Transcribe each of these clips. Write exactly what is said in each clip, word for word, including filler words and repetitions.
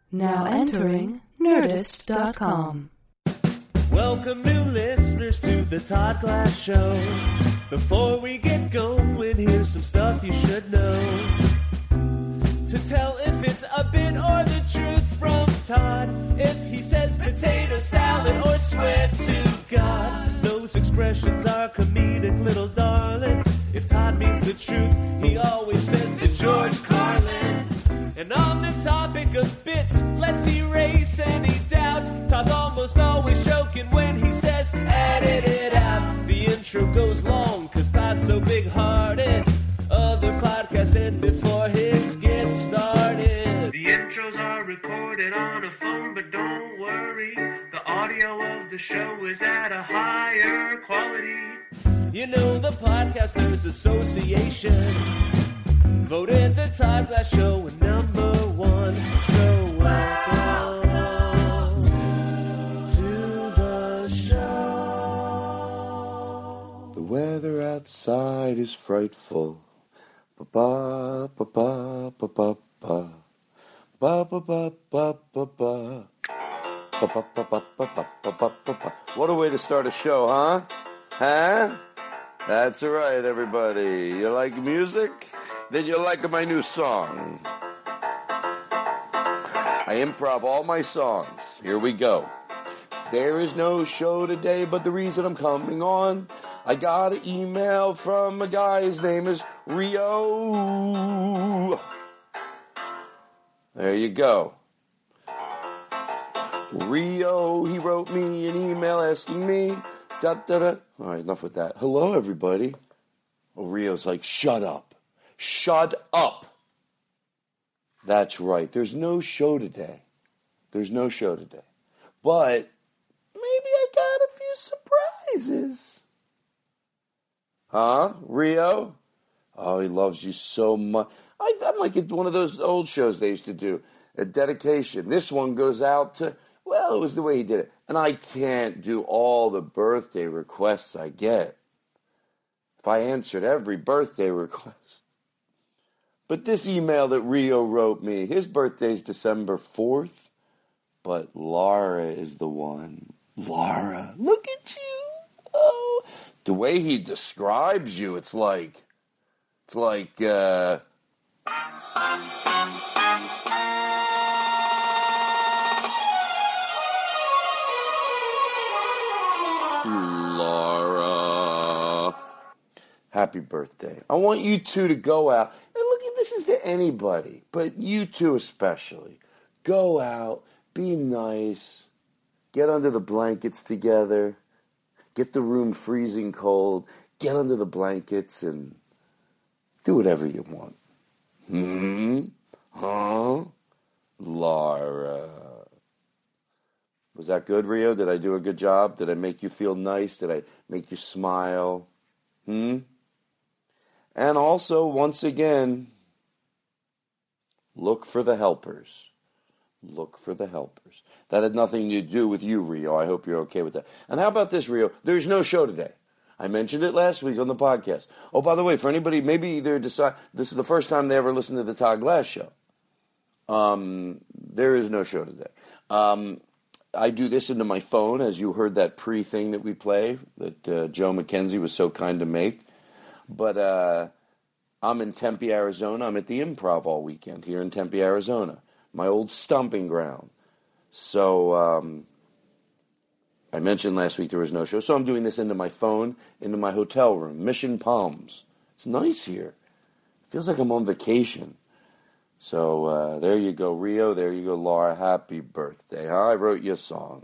Now entering Nerdist dot com. Welcome new listeners to the Todd Glass Show. Before we get going, here's some stuff you should know. To tell if it's a bit or the truth from Todd. If he says potato salad or swear to God. Those expressions are comedic, little darling. If Todd means the truth, he always says to George Carlin. And on the topic of bits, let's erase any doubt. Todd's almost always joking when he says, edit it out. The intro goes long, cause Todd's so big-hearted. Other podcasts end before his get started. The intros are recorded on a phone, but don't worry. The audio of the show is at a higher quality. You know the Podcasters Association voted the Todd Glass Show number one. So welcome to the show. The weather outside is frightful. Ba ba ba ba ba ba ba ba ba ba ba ba. What a way to start a show, huh? Huh? That's right, everybody. You like music? Then you'll like my new song. I improv all my songs. Here we go. There is no show today, but the reason I'm coming on, I got an email from a guy, his name is Rio. There you go. Rio, he wrote me an email asking me, da da da. All right, enough with that. Hello, everybody. Oh, Rio's like, shut up. Shut up. That's right. There's no show today. There's no show today. But maybe I got a few surprises. Huh? Rio? Oh, he loves you so much. I, I'm like at one of those old shows they used to do. A dedication. This one goes out to, well, it was the way he did it. And I can't do all the birthday requests I get. If I answered every birthday request. But this email that Rio wrote me, his birthday's December fourth, but Laura is the one. Laura, look at you. Oh, the way he describes you, it's like, it's like, uh... Laura. Happy birthday. I want you two to go out. This is to anybody, but you two especially. Go out, be nice, get under the blankets together, get the room freezing cold, get under the blankets and do whatever you want. Hmm? Huh? Laura. Was that good, Rio? Did I do a good job? Did I make you feel nice? Did I make you smile? Hmm? And also, once again, look for the helpers. Look for the helpers. That had nothing to do with you, Rio. I hope you're okay with that. And how about this, Rio? There's no show today. I mentioned it last week on the podcast. Oh, by the way, for anybody, maybe they're decide this is the first time they ever listened to the Todd Glass Show. Um, there is no show today. Um, I do this into my phone, as you heard that pre-thing that we play that uh, Joe McKenzie was so kind to make. But uh, I'm in Tempe, Arizona. I'm at the Improv all weekend here in Tempe, Arizona, my old stomping ground. So um, I mentioned last week there was no show, so I'm doing this into my phone, into my hotel room, Mission Palms. It's nice here. It feels like I'm on vacation. So uh, there you go, Rio. There you go, Laura. Happy birthday. Huh? I wrote you a song.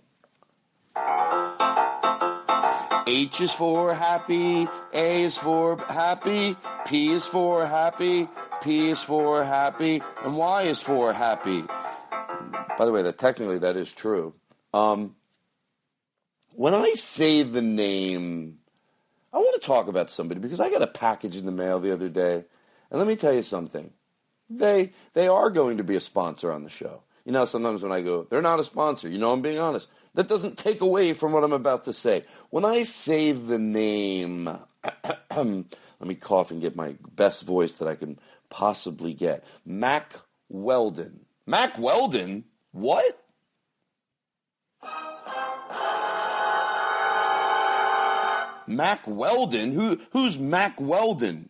H is for happy, A is for happy, P is for happy, P is for happy, and Y is for happy. By the way, that technically that is true. Um, when I say the name, I want to talk about somebody because I got a package in the mail the other day, and let me tell you something. They they are going to be a sponsor on the show. You know, sometimes when I go, they're not a sponsor. You know, I'm being honest. That doesn't take away from what I'm about to say. When I say the name, let me cough and get my best voice that I can possibly get. Mack Weldon. Mack Weldon? What? Mack Weldon? Who? Who's Mack Weldon?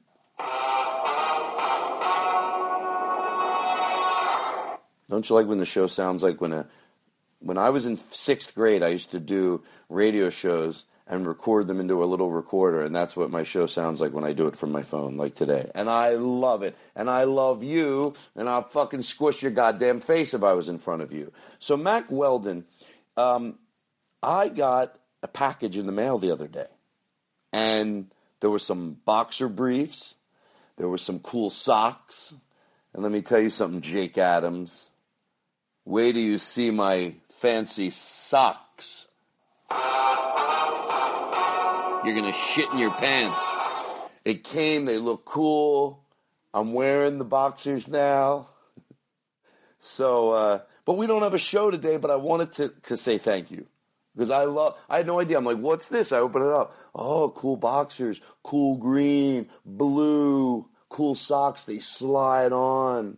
Don't you like when the show sounds like when a... When I was in sixth grade, I used to do radio shows and record them into a little recorder, and that's what my show sounds like when I do it from my phone, like today. And I love it. And I love you, and I'll fucking squish your goddamn face if I was in front of you. So Mack Weldon, um, I got a package in the mail the other day, and there were some boxer briefs, there were some cool socks, and let me tell you something, Jake Adams. Wait till you see my fancy socks. You're going to shit in your pants. It came, they look cool. I'm wearing the boxers now. So, uh, but we don't have a show today, but I wanted to, to say thank you. Because I love, I had no idea. I'm like, what's this? I open it up. Oh, cool boxers, cool green, blue, cool socks. They slide on.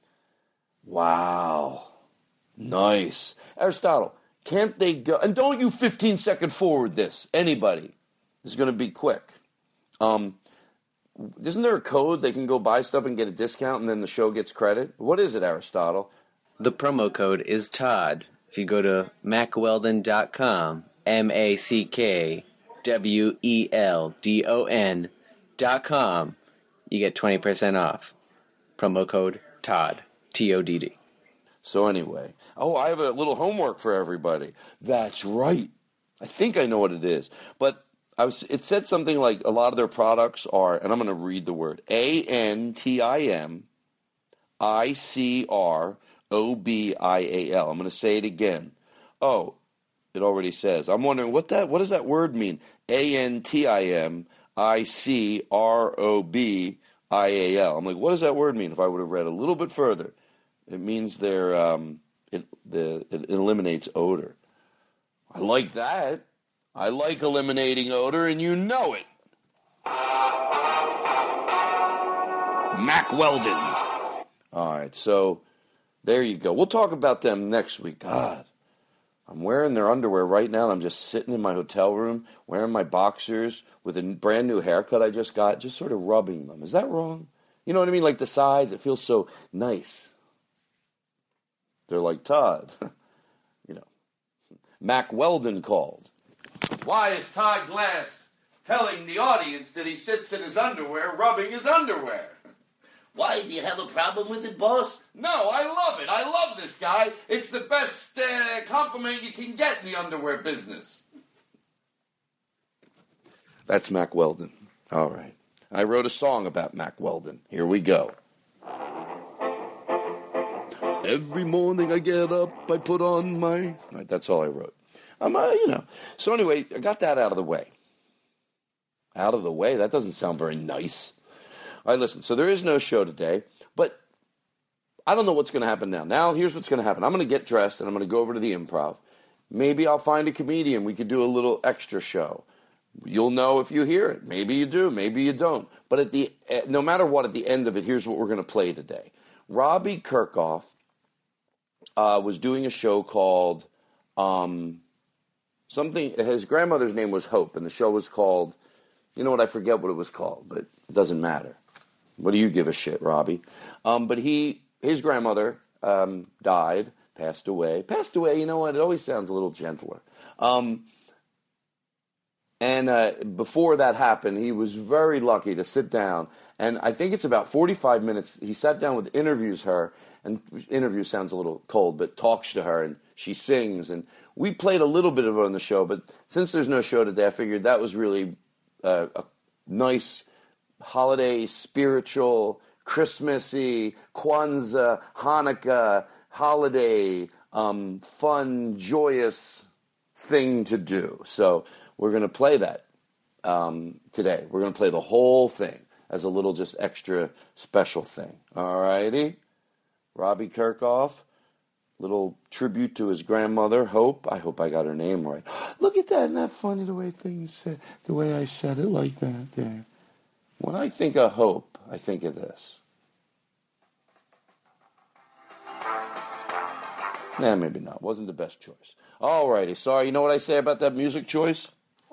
Wow. Nice. Aristotle, can't they go, and don't you fifteen second forward this, anybody. This is going to be quick. Um, isn't there a code they can go buy stuff and get a discount and then the show gets credit? What is it, Aristotle? The promo code is Todd. If you go to mack weldon dot com, M A C K W E L D O N dot com, you get twenty percent off. Promo code Todd, T O D D. So anyway, oh, I have a little homework for everybody. That's right. I think I know what it is. But I was, it said something like a lot of their products are, and I'm going to read the word, A N T I M I C R O B I A L. I'm going to say it again. Oh, it already says. I'm wondering, what that. What does that word mean? A N T I M I C R O B I A L. I'm like, what does that word mean? If I would have read a little bit further. It means they're, um, it, the, it eliminates odor. I like that. I like eliminating odor, and you know it. Mack Weldon. All right, so there you go. We'll talk about them next week. God, I'm wearing their underwear right now, and I'm just sitting in my hotel room, wearing my boxers with a brand new haircut I just got, just sort of rubbing them. Is that wrong? You know what I mean? Like the sides, it feels so nice. They're like, Todd, you know, Mack Weldon called. Why is Todd Glass telling the audience that he sits in his underwear rubbing his underwear? Why, do you have a problem with it, boss? No, I love it. I love this guy. It's the best uh, compliment you can get in the underwear business. That's Mack Weldon. All right. I wrote a song about Mack Weldon. Here we go. Every morning I get up, I put on my... Right, that's all I wrote. Um, uh, you know. So anyway, I got that out of the way. Out of the way? That doesn't sound very nice. All right, listen. So there is no show today, but I don't know what's going to happen now. Now, here's what's going to happen. I'm going to get dressed, and I'm going to go over to the Improv. Maybe I'll find a comedian. We could do a little extra show. You'll know if you hear it. Maybe you do. Maybe you don't. But at the no matter what, at the end of it, here's what we're going to play today. Robbie Kirkhoff Uh, was doing a show called um, something. His grandmother's name was Hope, and the show was called. You know what? I forget what it was called, but it doesn't matter. What do you give a shit, Robbie? Um, but he, his grandmother um, died, passed away, passed away. You know what? It always sounds a little gentler. Um, and uh, before that happened, he was very lucky to sit down, and I think it's about forty-five minutes. He sat down with interviews her. And interview sounds a little cold, but talks to her, and she sings. And we played a little bit of it on the show, but since there's no show today, I figured that was really uh, a nice holiday, spiritual, Christmassy, Kwanzaa, Hanukkah, holiday, um, fun, joyous thing to do. So we're going to play that um, today. We're going to play the whole thing as a little just extra special thing. All righty? Robbie Kirkhoff, little tribute to his grandmother, Hope. I hope I got her name right. Look at that. Isn't that funny the way things said, the way I said it like that there? When I think of Hope, I think of this. Nah, maybe not. Wasn't the best choice. All righty. Sorry, you know what I say about that music choice?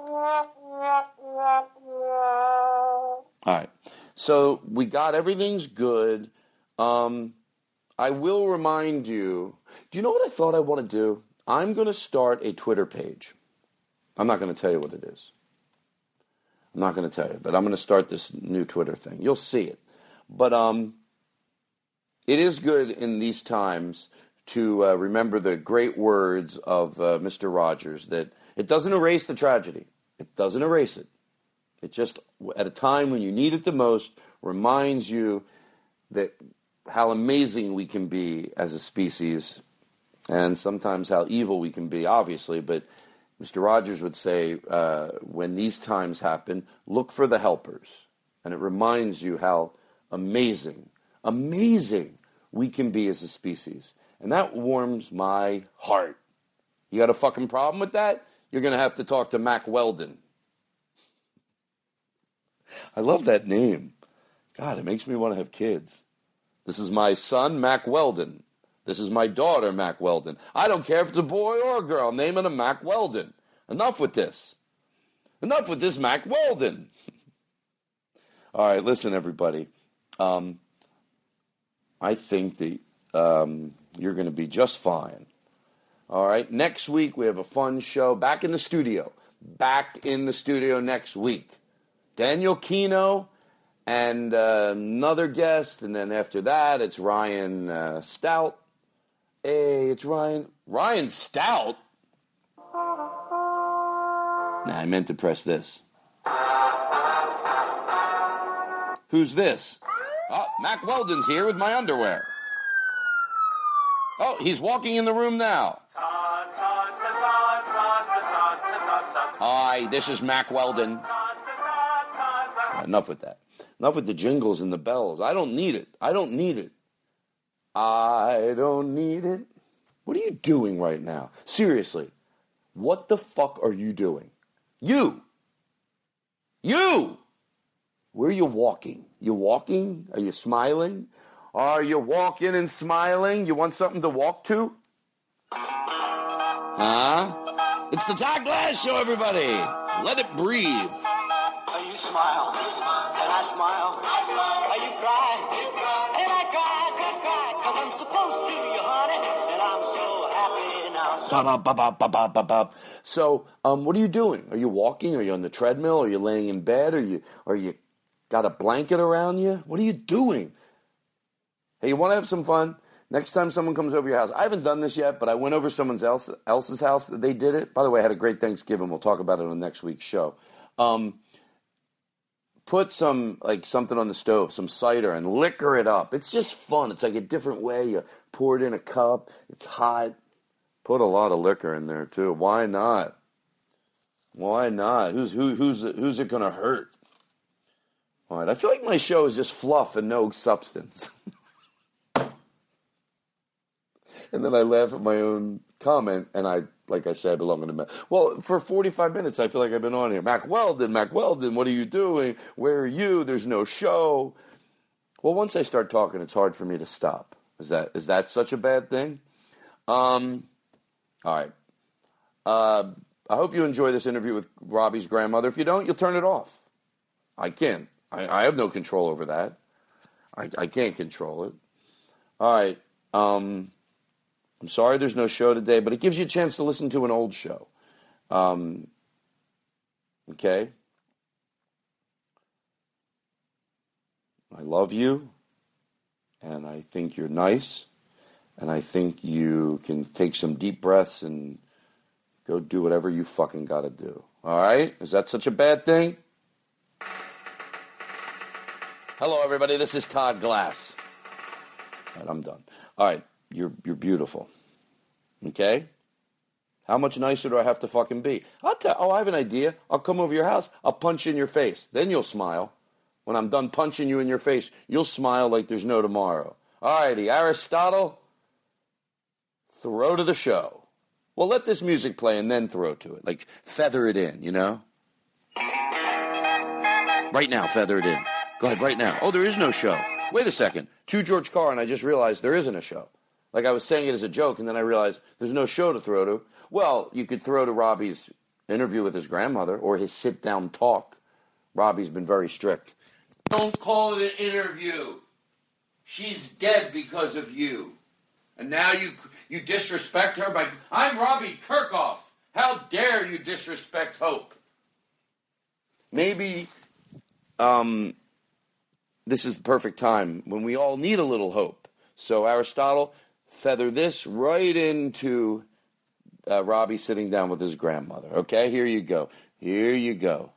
All right. So we got everything's good. Um, I will remind you. Do you know what I thought I want to do? I'm going to start a Twitter page. I'm not going to tell you what it is. I'm not going to tell you, but I'm going to start this new Twitter thing. You'll see it. But um, it is good in these times to uh, remember the great words of uh, Mister Rogers, that it doesn't erase the tragedy. It doesn't erase it. It just, at a time when you need it the most, reminds you that how amazing we can be as a species, and sometimes how evil we can be, obviously. But Mister Rogers would say, uh, when these times happen, look for the helpers. And it reminds you how amazing, amazing we can be as a species. And that warms my heart. You got a fucking problem with that? You're going to have to talk to Mack Weldon. I love that name. God, it makes me want to have kids. This is my son, Mack Weldon. This is my daughter, Mack Weldon. I don't care if it's a boy or a girl. I'm naming him Mack Weldon. Enough with this. Enough with this Mack Weldon. All right, listen, everybody. Um, I think that um, you're going to be just fine. All right, next week we have a fun show. Back in the studio. Back in the studio next week. Daniel Kino and uh, another guest. And then after that, it's Ryan uh, Stout. Hey, it's Ryan. Ryan Stout? Nah, I meant to press this. Who's this? Oh, Mack Weldon's here with my underwear. Oh, he's walking in the room now. Hi, this is Mack Weldon. Enough with that. Enough with the jingles and the bells. I don't need it. I don't need it. I don't need it. What are you doing right now? Seriously, what the fuck are you doing? You! You! Where are you walking? You walking? Are you smiling? Are you walking and smiling? You want something to walk to? Huh? It's the Todd Glass Show, everybody. Let it breathe. Are you smile? And I smile. Are you cry? And I cry, cry, cry. Cause I'm so close to you, honey. And I'm so happy now. So, ba, ba, ba, ba, ba, ba, ba. So um, what are you doing? Are you walking? Are you on the treadmill? Are you laying in bed? Are you, are you got a blanket around you? What are you doing? Hey, you want to have some fun? Next time someone comes over your house, I haven't done this yet, but I went over someone else, else's house that they did it. By the way, I had a great Thanksgiving. We'll talk about it on next week's show. Um, put some, like something on the stove, some cider, and liquor it up. It's just fun. It's like a different way. You pour it in a cup. It's hot. Put a lot of liquor in there, too. Why not? Why not? Who's who, who's who's it going to hurt? All right. I feel like my show is just fluff and no substance. And then I laugh at my own comment, and I, like I said, I belong in the... Ma- well, for forty-five minutes, I feel like I've been on here. Mack Weldon, Mack Weldon, what are you doing? Where are you? There's no show. Well, once I start talking, it's hard for me to stop. Is that is that such a bad thing? Um, all right. Uh, I hope you enjoy this interview with Robbie's grandmother. If you don't, you'll turn it off. I can't. I, I have no control over that. I, I can't control it. All right. Um... I'm sorry there's no show today, but it gives you a chance to listen to an old show. Um, okay? I love you, and I think you're nice, and I think you can take some deep breaths and go do whatever you fucking gotta do. All right? Is that such a bad thing? Hello, everybody. This is Todd Glass. All right, I'm done. All right. You're you're beautiful. Okay? How much nicer do I have to fucking be? I'll tell oh, I have an idea. I'll come over your house. I'll punch you in your face. Then you'll smile. When I'm done punching you in your face, you'll smile like there's no tomorrow. All righty, Aristotle, throw to the show. Well, let this music play and then throw to it. Like, feather it in, you know? Right now, feather it in. Go ahead, right now. Oh, there is no show. Wait a second. To George Carr, and I just realized there isn't a show. Like I was saying it as a joke, and then I realized there's no show to throw to. Well, you could throw to Robbie's interview with his grandmother or his sit-down talk. Robbie's been very strict. Don't call it an interview. She's dead because of you. And now you you disrespect her by... I'm Robbie Kirkhoff. How dare you disrespect Hope? Maybe um, this is the perfect time when we all need a little hope. So Aristotle, feather this right into uh, Robbie sitting down with his grandmother. Okay, here you go. Here you go.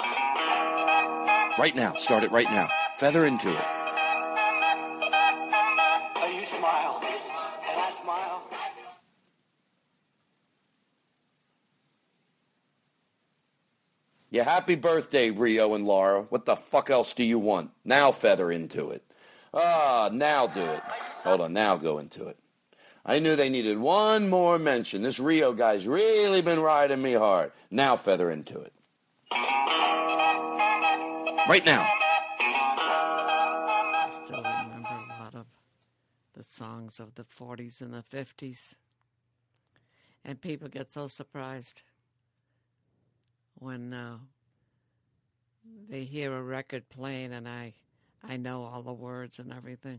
Right now. Start it right now. Feather into it. Oh, you smile, and I smile. Yeah, happy birthday, Rio and Laura. What the fuck else do you want? Now feather into it. Ah, now do it. Hold on, now go into it. I knew they needed one more mention. This Rio guy's really been riding me hard. Now feather into it. Right now. I still remember a lot of the songs of the forties and the fifties. And people get so surprised when uh, they hear a record playing and I, I know all the words and everything.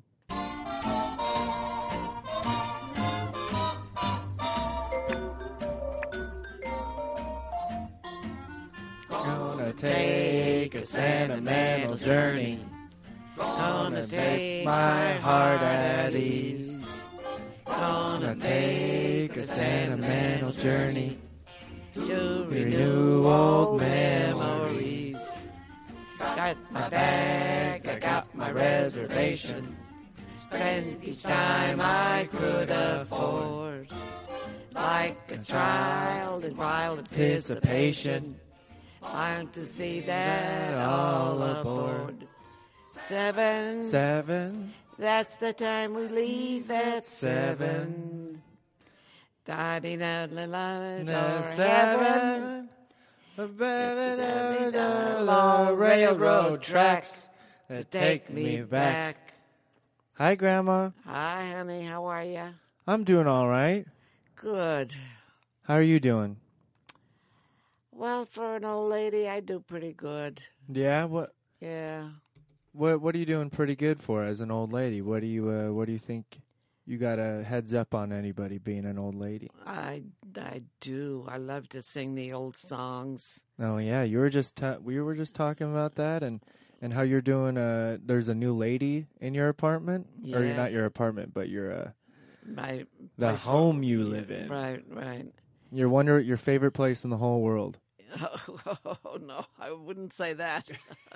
Gonna take a sentimental journey. Gonna take my heart at ease. Gonna take a sentimental journey to renew old memories. Got my bags, I got my reservation. Spent each time I could afford. Like a child in wild anticipation. Trying to see that all aboard. Seven. Seven. That's the time we leave at seven. Daddy, na la la la. Seven. The railroad tracks that take me back. Hi, Grandma. Hi, honey. How are you? I'm doing all right. Good. How are you doing? Well, for an old lady, I do pretty good. Yeah. What? Yeah. What? What are you doing pretty good for as an old lady? What do you? Uh, what do you think? You got a heads up on anybody being an old lady? I, I do. I love to sing the old songs. Oh yeah, you were just ta- we were just talking about that and, and how you're doing. Uh, there's a new lady in your apartment, Yes. or you're not your apartment, but you're uh, My the place home where- you live in. Right, right. You're wonder your favorite place in the whole world. Oh, no, I wouldn't say that.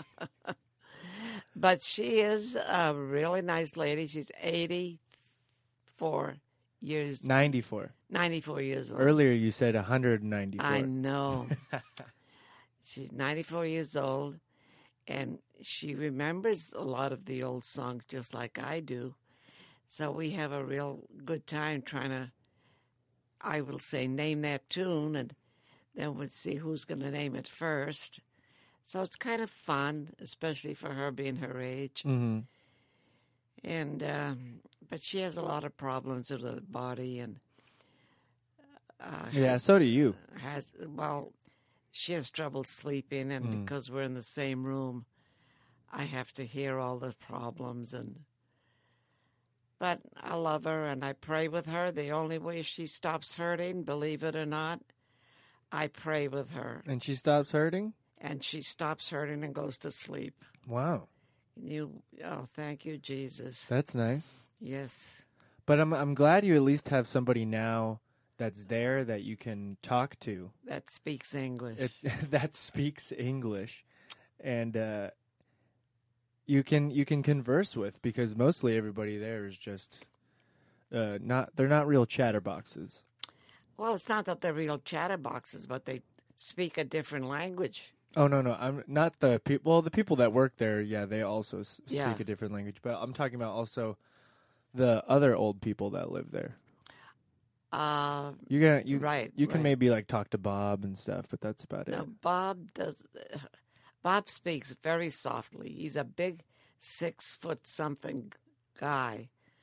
But she is a really nice lady. She's eighty-four years, ninety-four. ninety-four years old. Earlier you said one hundred ninety-four. I know. She's ninety-four years old, and she remembers a lot of the old songs just like I do. So we have a real good time trying to, I will say, name that tune, and then we'll see who's going to name it first. So it's kind of fun, especially for her being her age. Mm-hmm. And um, but she has a lot of problems with her body, and uh, Yeah, has, so do you. has well, she has trouble sleeping, and Mm. because we're in the same room, I have to hear all the problems. And but I love her, and I pray with her. The only way she stops hurting, believe it or not, I pray with her, And she stops hurting? and she stops hurting and goes to sleep. Wow. You, oh, thank you, Jesus. That's nice. Yes. But I'm I'm glad you at least have somebody now that's there that you can talk to. That speaks English. It, that speaks English, and uh, you can you can converse with, because mostly everybody there is just uh, not they're not real chatterboxes. Well, it's not that they're real chatterboxes, but they speak a different language. Oh no no I'm not the people. Well, the people that work there, yeah, they also s- speak Yeah. a different language. But I'm talking about also the other old people that live there. Uh, You're gonna you Right, You can right. maybe like talk to Bob and stuff, but that's about no, it. Bob does. Bob speaks very softly. He's a big, six foot something guy,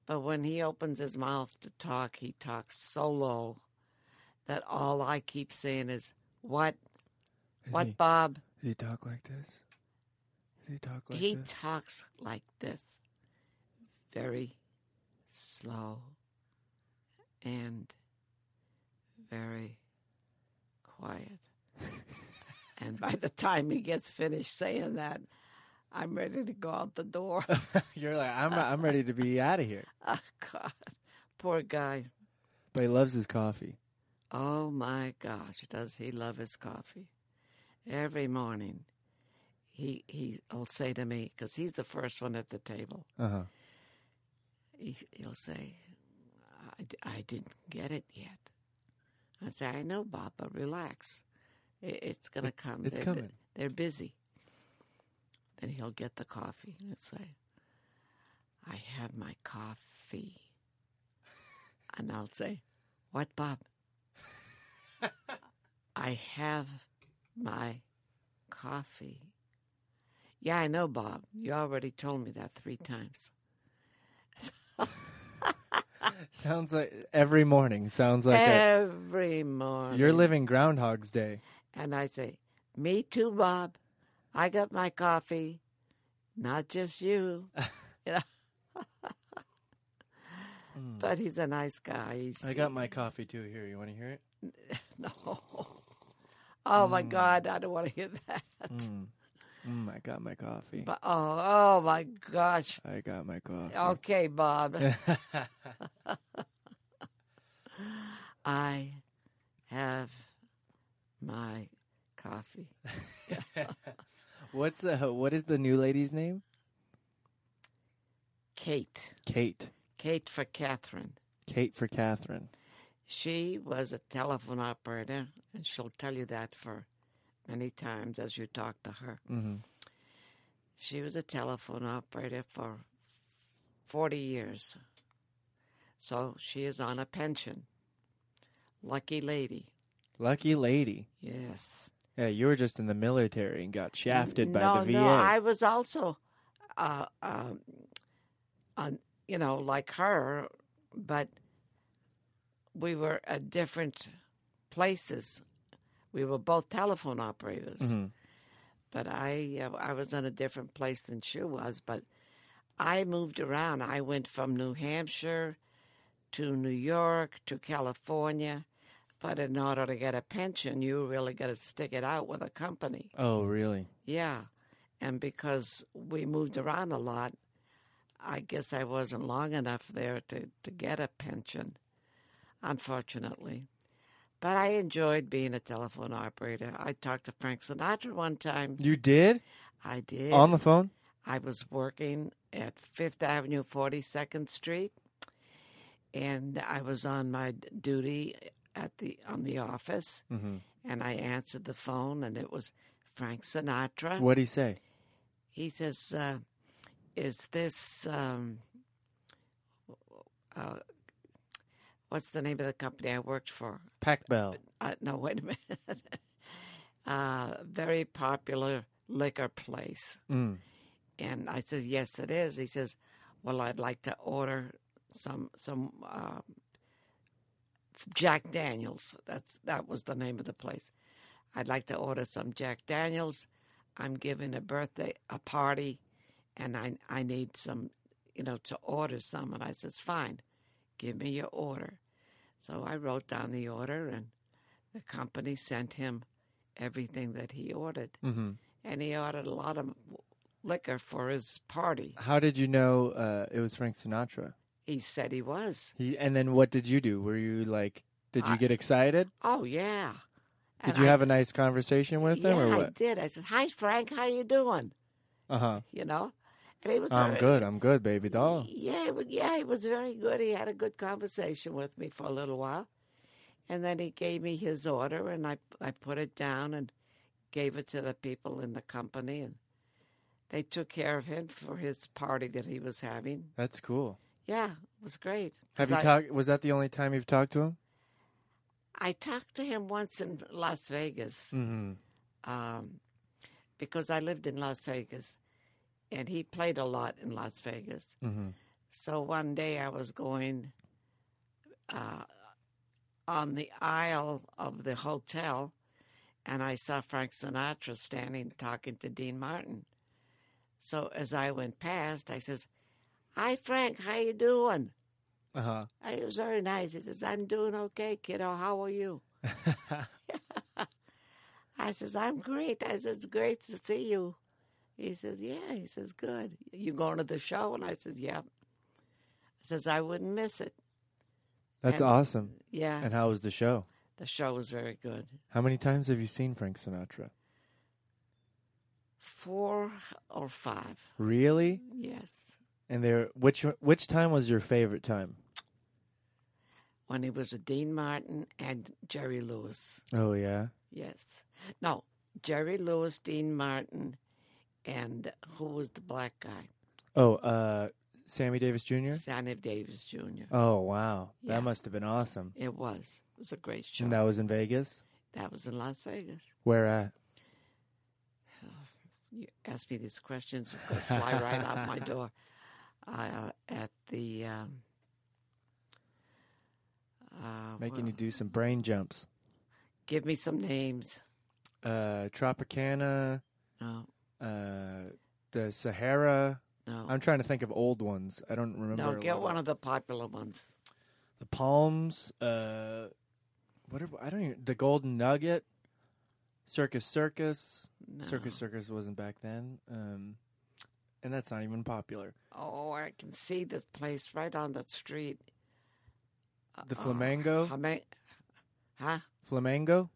But when he opens his mouth to talk, he talks so low that all I keep saying is, what? Is What, he- Bob? Does he talk like this? Does he talk like He this? talks like this. Very slow and very quiet. And by the time he gets finished saying that, I'm ready to go out the door. You're like, I'm I'm ready to be out of here. Oh, God. Poor guy. But he loves his coffee. Oh, my gosh, does he love his coffee. Every morning, he, he'll say to me, because he's the first one at the table, Uh-huh. he, he'll say, I, I didn't get it yet. I say, I know, Bob, but relax. It, it's going to come. it's they're, coming. They're busy. Then he'll get the coffee and say, I have my coffee. And I'll say, what, Bob? I have my coffee. Yeah, I know, Bob. You already told me that three times. Sounds like every morning. Sounds like a, Every morning. you're living Groundhog's Day. And I say, me too, Bob. I got my coffee. Not just you. You know. But he's a nice guy. He's, I got my coffee too. Here, you want to hear it? No. Oh, my God. I don't want to hear that. Mm. Mm, I got my coffee. But, oh, oh, my gosh. I got my coffee. Okay, Bob. I have my coffee. What's uh, what is the new lady's name? Kate. Kate. Kate for Catherine. Kate for Catherine. She was a telephone operator, and she'll tell you that for many times as you talk to her. Mm-hmm. She was a telephone operator for forty years. So she is on a pension. Lucky lady. Lucky lady. Yes. Yeah, you were just in the military and got shafted by no, the V A. No, I was also, uh, um, on, you know, like her, but we were at different places. We were both telephone operators. Mm-hmm. But I uh, I was in a different place than she was. But I moved around. I went from New Hampshire to New York to California. But in order to get a pension, you really got to stick it out with a company. Oh, really? Yeah. And because we moved around a lot, I guess I wasn't long enough there to, to get a pension, unfortunately. But I enjoyed being a telephone operator. I talked to Frank Sinatra one time. You did? I did. On the phone? I was working at Fifth Avenue, forty-second Street, and I was on my duty at the on the office, Mm-hmm. and I answered the phone, and it was Frank Sinatra. What'd he say? He says, uh, "Is this um, uh, what's the name of the company I worked for?" Pac Bell. Uh, no, wait a minute. uh, very popular liquor place. Mm. And I said, yes, it is. He says, well, I'd like to order some some uh, Jack Daniels. That's that was the name of the place. I'd like to order some Jack Daniels. I'm giving a birthday, a party, and I I need some, you know, to order some. And I says, fine, give me your order. So I wrote down the order, and the company sent him everything that he ordered. Mm-hmm. And he ordered a lot of liquor for his party. How did you know uh, it was Frank Sinatra? He said he was. He and then what did you do? Were you like, did you I- get excited? Oh, yeah. Did And you I- have a nice conversation with him, yeah, or I what? did. I said, hi, Frank, how you doing? Uh huh. You know? And he was I'm very, good. I'm good, baby doll. Yeah, he wa- yeah, he was very good. He had a good conversation with me for a little while. And then he gave me his order, and I, I put it down and gave it to the people in the company, and they took care of him for his party that he was having. That's cool. Yeah, it was great. Have 'Cause you I, talked? Was that the only time you've talked to him? I talked to him once in Las Vegas. Mm-hmm. um, because I lived in Las Vegas, and he played a lot in Las Vegas. Mm-hmm. So one day I was going uh, on the aisle of the hotel, and I saw Frank Sinatra standing talking to Dean Martin. So as I went past, I says, "Hi, Frank, how you doing?" Uh-huh. It was very nice. He says, "I'm doing okay, kiddo. How are you?" I says, "I'm great." I says, "It's great to see you." He says, "Yeah." He says, "Good. You going to the show?" And I says, "Yeah." I says, "I wouldn't miss it." That's And- awesome. Yeah, And how was the show? the show was very good. How many times have you seen Frank Sinatra? Four or five. Really? Yes. And there, which which time was your favorite time? When he was with Dean Martin and Jerry Lewis. Oh yeah. Yes. No, Jerry Lewis, Dean Martin, and who was the black guy? Oh, uh, Sammy Davis Junior Sonny Davis Junior Oh wow, Yeah. that must have been awesome. It was. It was a great show. And that was in Vegas. That was in Las Vegas. Where at? You ask me these questions, I'm going to fly right out my door. Uh, at the... Um, uh, Making well, you do some brain jumps. give me some names. Uh, Tropicana, No, uh, the Sahara. no. I'm trying to think of old ones. I don't remember. no, a get lot one of the popular ones. the Palms. Uh, what are, I don't even. The Golden Nugget. Circus Circus. No. Circus Circus wasn't back then. Um, and that's not even popular. Oh, I can see this place right on that street. The Uh, Flamingo. Flame- huh? Flamingo.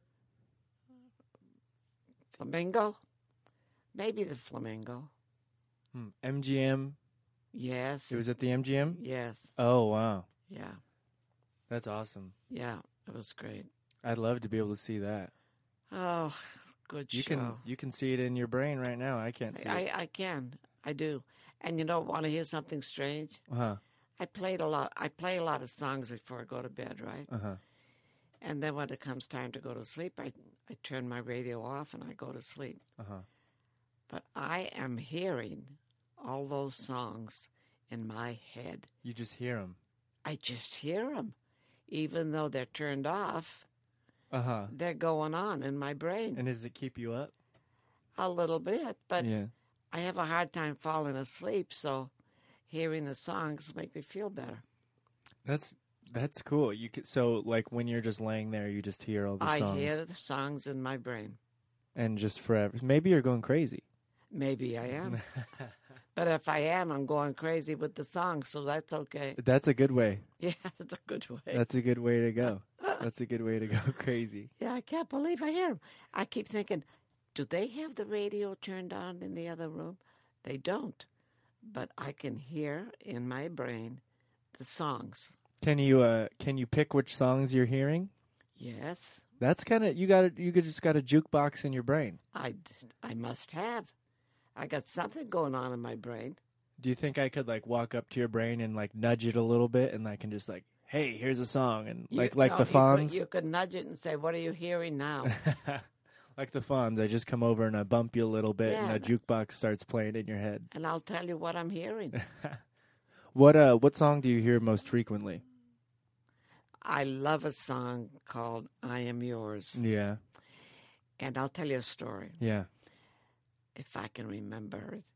Flamingo? Maybe the Flamingo. Hmm. M G M. Yes. It was at the M G M. Yes. Oh wow, Yeah. that's awesome. Yeah. It was great. I'd love to be able to see that. Oh, good You show. can you can see it in your brain right now. I can't see I, it. I can. I do. And you know, want to hear something strange? Uh huh. I played a lot. I play a lot of songs before I go to bed, right? Uh huh. And then when it comes time to go to sleep, I I turn my radio off and I go to sleep. Uh huh. But I am hearing all those songs in my head. You just hear them. I just hear them, even though they're turned off. Uh huh. They're going on in my brain And does it keep you up? a little bit, but yeah. I have a hard time falling asleep. So hearing the songs make me feel better. That's that's cool. You could, so like when you're just laying there, you just hear all the I songs hear the songs in my brain. and just forever. Maybe you're going crazy. Maybe I am. But if I am, I'm going crazy with the songs, so that's okay. That's a good way. Yeah, that's a good way. That's a good way to go. That's a good way to go crazy. Yeah, I can't believe I hear them. I keep thinking, do they have the radio turned on in the other room? They don't. But I can hear in my brain the songs. Can you uh can you pick which songs you're hearing? Yes, That's kind of you got to you could just got a jukebox in your brain. I, I must have. I got something going on in my brain. Do you think I could like walk up to your brain and like nudge it a little bit and I can just like, hey, here's a song and You- like like no, the you Fonz, could, you could nudge it and say, what are you hearing now? like the Fonz. I just come over and I bump you a little bit and Yeah. a jukebox starts playing in your head. And I'll tell you what I'm hearing. What uh what song do you hear most frequently? I love a song called I Am Yours. Yeah, And I'll tell you a story, yeah. if I can remember it.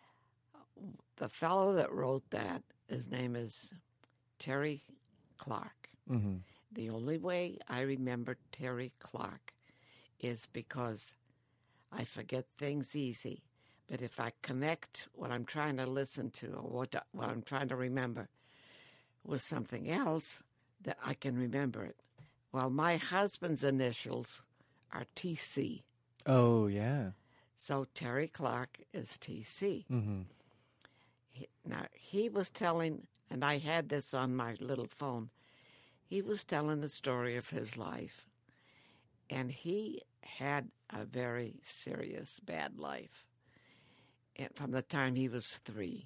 The fellow that wrote that, his name is Terry Clark. Mm-hmm. The only way I remember Terry Clark is because I forget things easy. But if I connect what I'm trying to listen to or what, what I'm trying to remember with something else, that I can remember it. Well, my husband's initials are T C. Oh yeah. So Terry Clark is T C. Mm-hmm. He, now, he was telling, and I had this on my little phone, he was telling the story of his life. And he had a very serious, bad life and from the time he was three.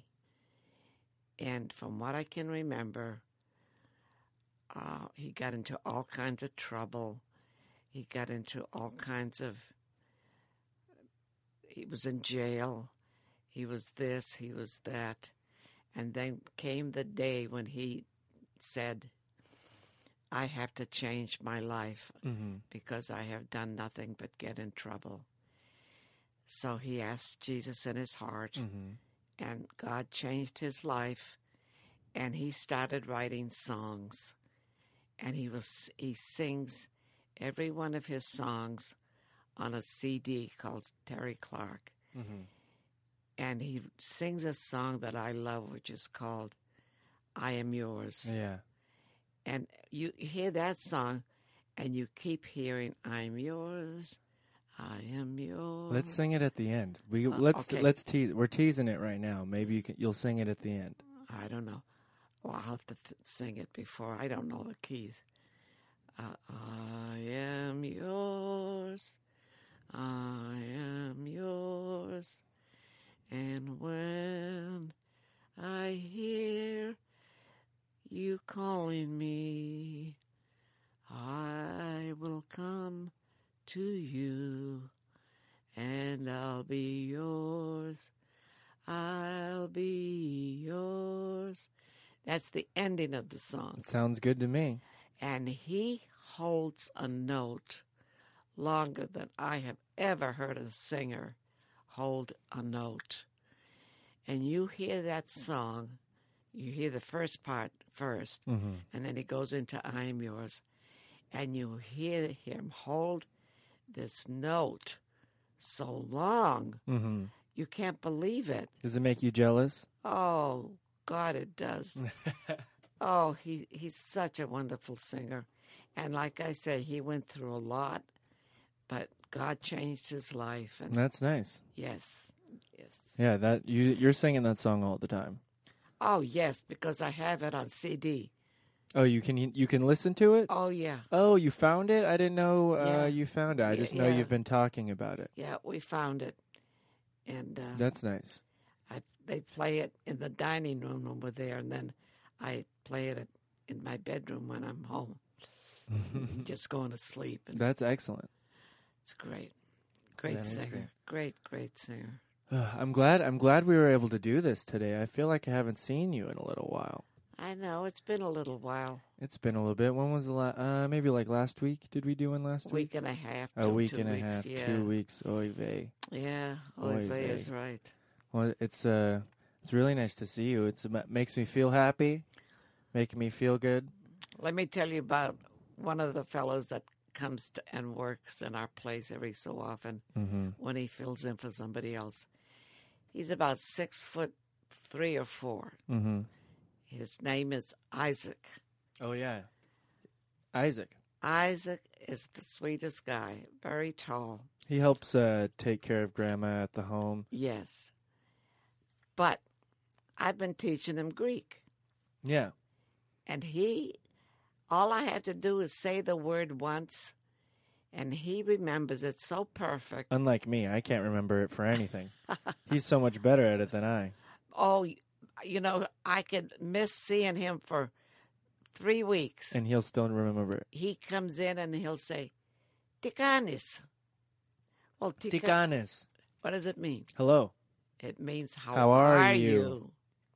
And from what I can remember, uh, he got into all kinds of trouble. He got into all kinds of, he was in jail. He was this, he was that. And then came the day when he said, I have to change my life Mm-hmm. because I have done nothing but get in trouble. So he asked Jesus in his heart, Mm-hmm. and God changed his life, and he started writing songs. And he was he sings every one of his songs on a C D called Terry Clark. Mm-hmm. And he sings a song that I love, which is called I Am Yours. Yeah. And you hear that song, and you keep hearing, I'm yours, I am yours. Let's sing it at the end. We Uh, let's okay. let's tease. We're teasing it right now. Maybe you can, you'll sing it at the end. I don't know. Well, I'll have to th- sing it before. I don't know the keys. Uh, I am yours, I am yours, and when I hear you calling me, I will come to you, and I'll be yours, I'll be yours. That's the ending of the song. It sounds good to me. And he holds a note longer than I have ever heard a singer hold a note. And you hear that song, you hear the first part first, Mm-hmm. and then he goes into I'm Yours, and you hear him hold this note so long, Mm-hmm. you can't believe it. Does it make you jealous? Oh, God, it does. Oh, he, he's such a wonderful singer. And like I say, he went through a lot, but God changed his life. And That's nice. yes, yes. Yeah, that you you're singing that song all the time. Oh, yes, because I have it on C D. Oh, you can you can listen to it? Oh, yeah. Oh, you found it? I didn't know uh, Yeah. you found it. I Yeah, just know yeah. you've been talking about it. Yeah, we found it. And uh, That's nice. I, they play it in the dining room over there, and then I play it in my bedroom when I'm home, just going to sleep. And That's excellent. it's great. Great That is singer. Great, great singer. I'm glad I'm glad we were able to do this today. I feel like I haven't seen you in a little while. I know, it's been a little while. It's been a little bit. When was the last? Uh, maybe like last week. Did we do one last A week? week and a half. A two- week two and a weeks, half, yeah. two weeks. Oy vey. Yeah, Oy Oy vey vey. is right. Well, it's uh, it's really nice to see you. It's, it makes me feel happy, making me feel good. Let me tell you about one of the fellows that comes to, and works in our place every so often Mm-hmm. when he fills in for somebody else. He's about six foot three or four. Mm-hmm. His name is Isaac. Oh yeah, Isaac. Isaac is the sweetest guy, very tall. He helps uh, take care of Grandma at the home. Yes. But I've been teaching him Greek. Yeah. And he, all I have to do is say the word once, and he remembers it so perfect. Unlike me, I can't remember it for anything. He's so much better at it than I. Oh, you know, I could miss seeing him for three weeks. And he'll still remember it. He comes in and he'll say, Tikanis. Well, tika, Tikanes. what does it mean? Hello. It means, how, How are are, you?" you?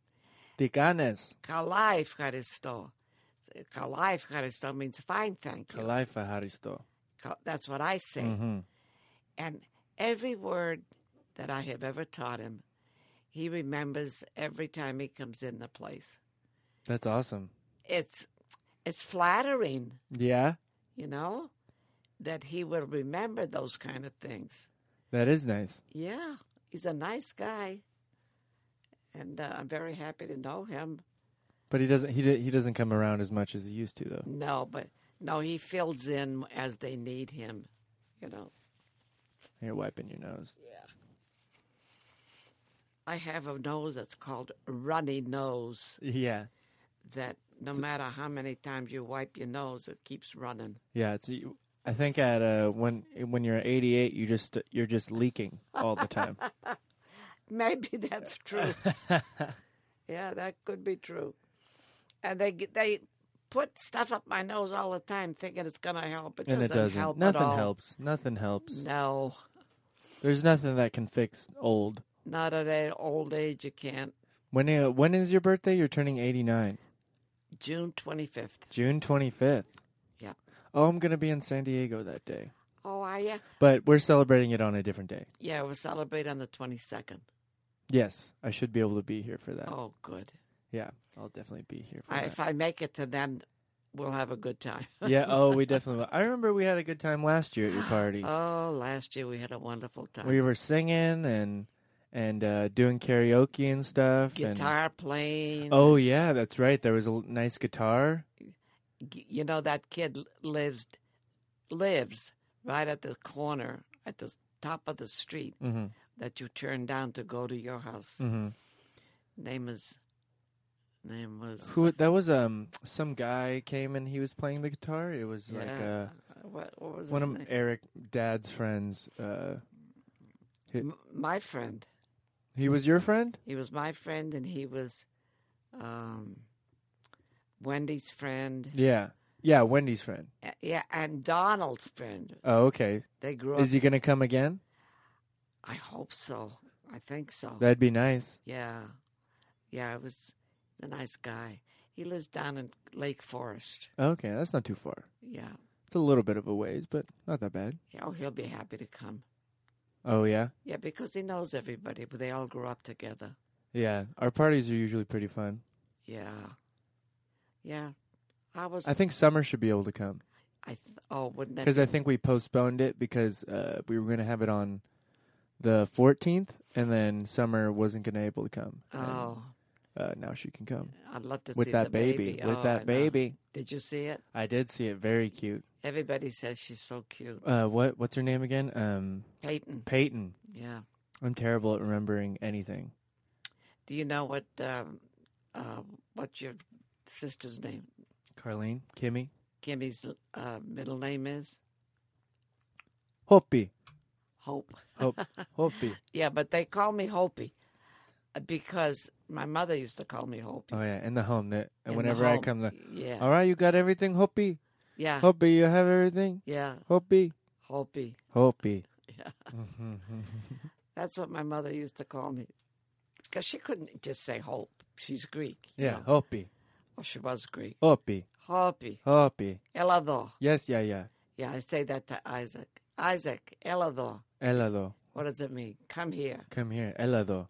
Tikanes. Kalai Efcharisto. Kalai Efcharisto means fine, thank you. Kalai Faharisto. Ka- That's what I say. Mm-hmm. And every word that I have ever taught him, he remembers every time he comes in the place. That's awesome. It's it's flattering, Yeah, you know, that he will remember those kind of things. that is nice. Yeah, he's a nice guy, and uh, I'm very happy to know him. But he doesn't. He d- he doesn't come around as much as he used to, though. No, but no, he fills in as they need him, you know. You're wiping your nose. I have a nose that's called a runny nose, Yeah, that no matter how many times you wipe your nose, it keeps running. yeah. It's. I think at uh when when you're eighty-eight, you just you're just leaking all the time. Maybe that's true. Yeah, that could be true. And they get- they put stuff up my nose all the time, thinking it's going to help. It And it doesn't doesn't. help Nothing at all. helps. Nothing helps. No, There's nothing that can fix old. not at a old age. You can't. When uh, when is your birthday? You're turning eighty-nine. June twenty-fifth. June twenty-fifth. Yeah. Oh, I'm going to be in San Diego that day. Oh, are you? But we're celebrating it on a different day. Yeah, we'll celebrate on the twenty-second. Yes, I should be able to be here for that. Oh, good. Yeah, I'll definitely be here for I, that. if I make it to then, we'll have a good time. Yeah, oh, we definitely will. I remember we had a good time last year at your party. Oh, last year we had a wonderful time. We were singing and and uh, doing karaoke and stuff. Guitar playing. And, oh, yeah, that's right. There was a l- nice guitar. G- You know, that kid lives lives right at the corner, at the top of the street Mm-hmm. that you turn down to go to your house. Mm-hmm. Name is, name was. Who? That was um some guy came and he was playing the guitar. It was like Yeah. uh, What, what was one his of name? Eric Dad's friends. Uh, he, M- my friend. he was your friend? He was my friend, and he was um, Wendy's friend. Yeah, yeah, Wendy's friend. Uh, Yeah, and Donald's friend. Oh, okay. They grew up. Is he gonna come again? I hope so. I think so. That'd be nice. Yeah. Yeah, it was a nice guy. He lives down in Lake Forest. Okay, that's not too far. Yeah. It's a little bit of a ways, but not that bad. Yeah, oh, he'll be happy to come. Oh yeah, Yeah, because he knows everybody, but they all grew up together. yeah. Our parties are usually pretty fun. Yeah. Yeah. I was. I think Summer should be able to come I th- oh, wouldn't that because be- I think we postponed it because uh, we were gonna have it on the fourteenth, and then Summer wasn't gonna able to come. And, Oh, uh, now she can come I'd love to with see that the baby. baby. With Oh, I that know. baby, Did you see it? I did see it. Very cute. Everybody says she's so cute. Uh, what what's her name again? Um, Peyton. Peyton. Yeah. I'm terrible at remembering anything. Do you know what um, uh, what's your sister's name? Carlene, Kimmy, Kimmy's uh, middle name is Hopi, Hope. Hope, Hopi. Yeah, but they call me Hopi uh, because my mother used to call me Hopi. Oh yeah, in the home. That In the whenever I home. come, the Yeah. all right, you got everything, Hopi. Yeah. Hopi, you have everything, Yeah. Hopi, Hopi. Hopi. Yeah. That's what my mother used to call me. Because she couldn't just say Hope. She's Greek. you Yeah, know. Hopi, Oh, she was Greek. Hopi, Hopi. Hopi. Elador. Yes, yeah, yeah. Yeah, I say that to Isaac. Isaac, Elador. Elado, What does it mean? Come here. come here, Elado.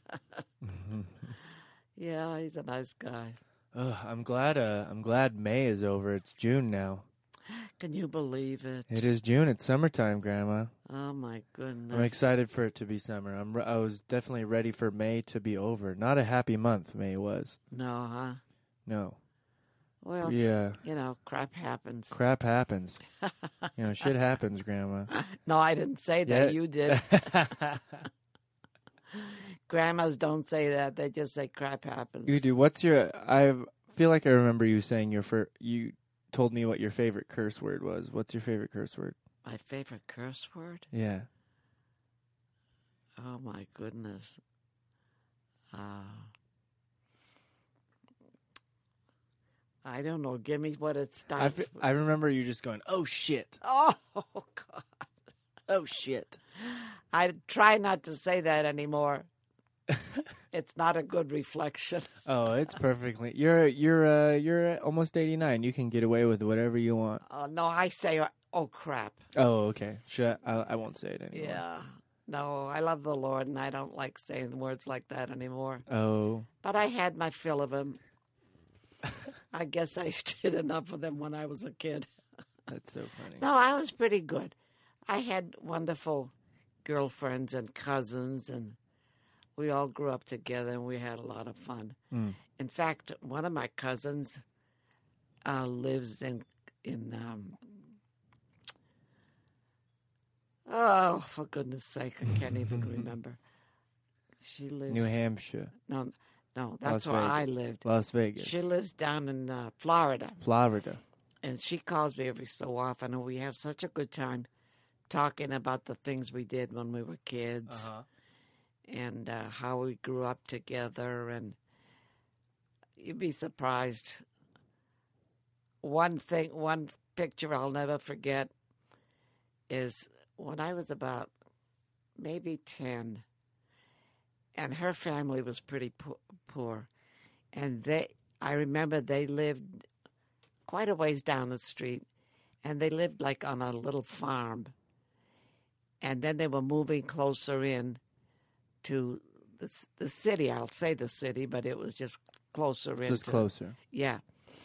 Yeah, he's a nice guy. Ugh, I'm glad. Uh, I'm glad May is over. It's June now. Can you believe it? It is June. It's summertime, Grandma. Oh, my goodness. I'm excited for it to be summer. I'm. Re- I was definitely ready for May to be over. Not a happy month. May was. No, huh? No. Well, Yeah. you know, crap happens. Crap happens. You know, shit happens, Grandma. No, I didn't say that. Yeah. You did. Grandmas don't say that. They just say crap happens. You do. What's your? I feel like I remember you saying your fir- You told me what your favorite curse word was. What's your favorite curse word? My favorite curse word? Yeah. Oh, my goodness. Uh, I don't know. Give me what it I, starts f- with. I remember you just going, "Oh shit, Oh, God. oh shit." I try not to say that anymore. It's not a good reflection. Oh, it's perfectly. You're you're uh you're almost eighty-nine. You can get away with whatever you want. Uh, no, I say, oh, crap. Oh, okay. Should I, I, I won't say it anymore. Yeah. No, I love the Lord, and I don't like saying words like that anymore. Oh. But I had my fill of them. I guess I did enough of them when I was a kid. That's so funny. No, I was pretty good. I had wonderful girlfriends and cousins, and we all grew up together, and we had a lot of fun. Mm. In fact, one of my cousins uh, lives in in um, oh, for goodness sake, I can't even remember. She lives New Hampshire, No, no, that's Las where Vegas. I lived. Las Vegas, She lives down in uh, Florida, Florida. and she calls me every so often, and we have such a good time talking about the things we did when we were kids and uh, how we grew up together. And you'd be surprised. One thing, one picture I'll never forget is when I was about maybe ten, and her family was pretty po- poor. And they, I remember they lived quite a ways down the street, and they lived like on a little farm. And then they were moving closer in to the, the city. I'll say the city, but it was just closer in. Just closer. Yeah.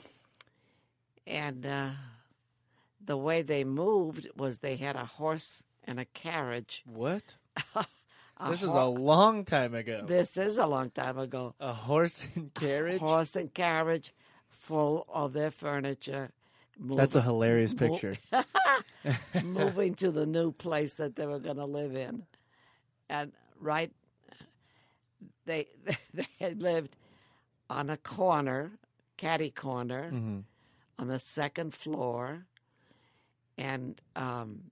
And uh, the way they moved was they had a horse and a carriage. What? A This is hor- a long time ago. This is a long time ago. A horse and carriage? Horse and carriage full of their furniture. That's a moving- hilarious mo- picture. moving to the new place that they were going to live in. And right, they they had lived on a corner, catty corner, Mm-hmm. on the second floor. And um,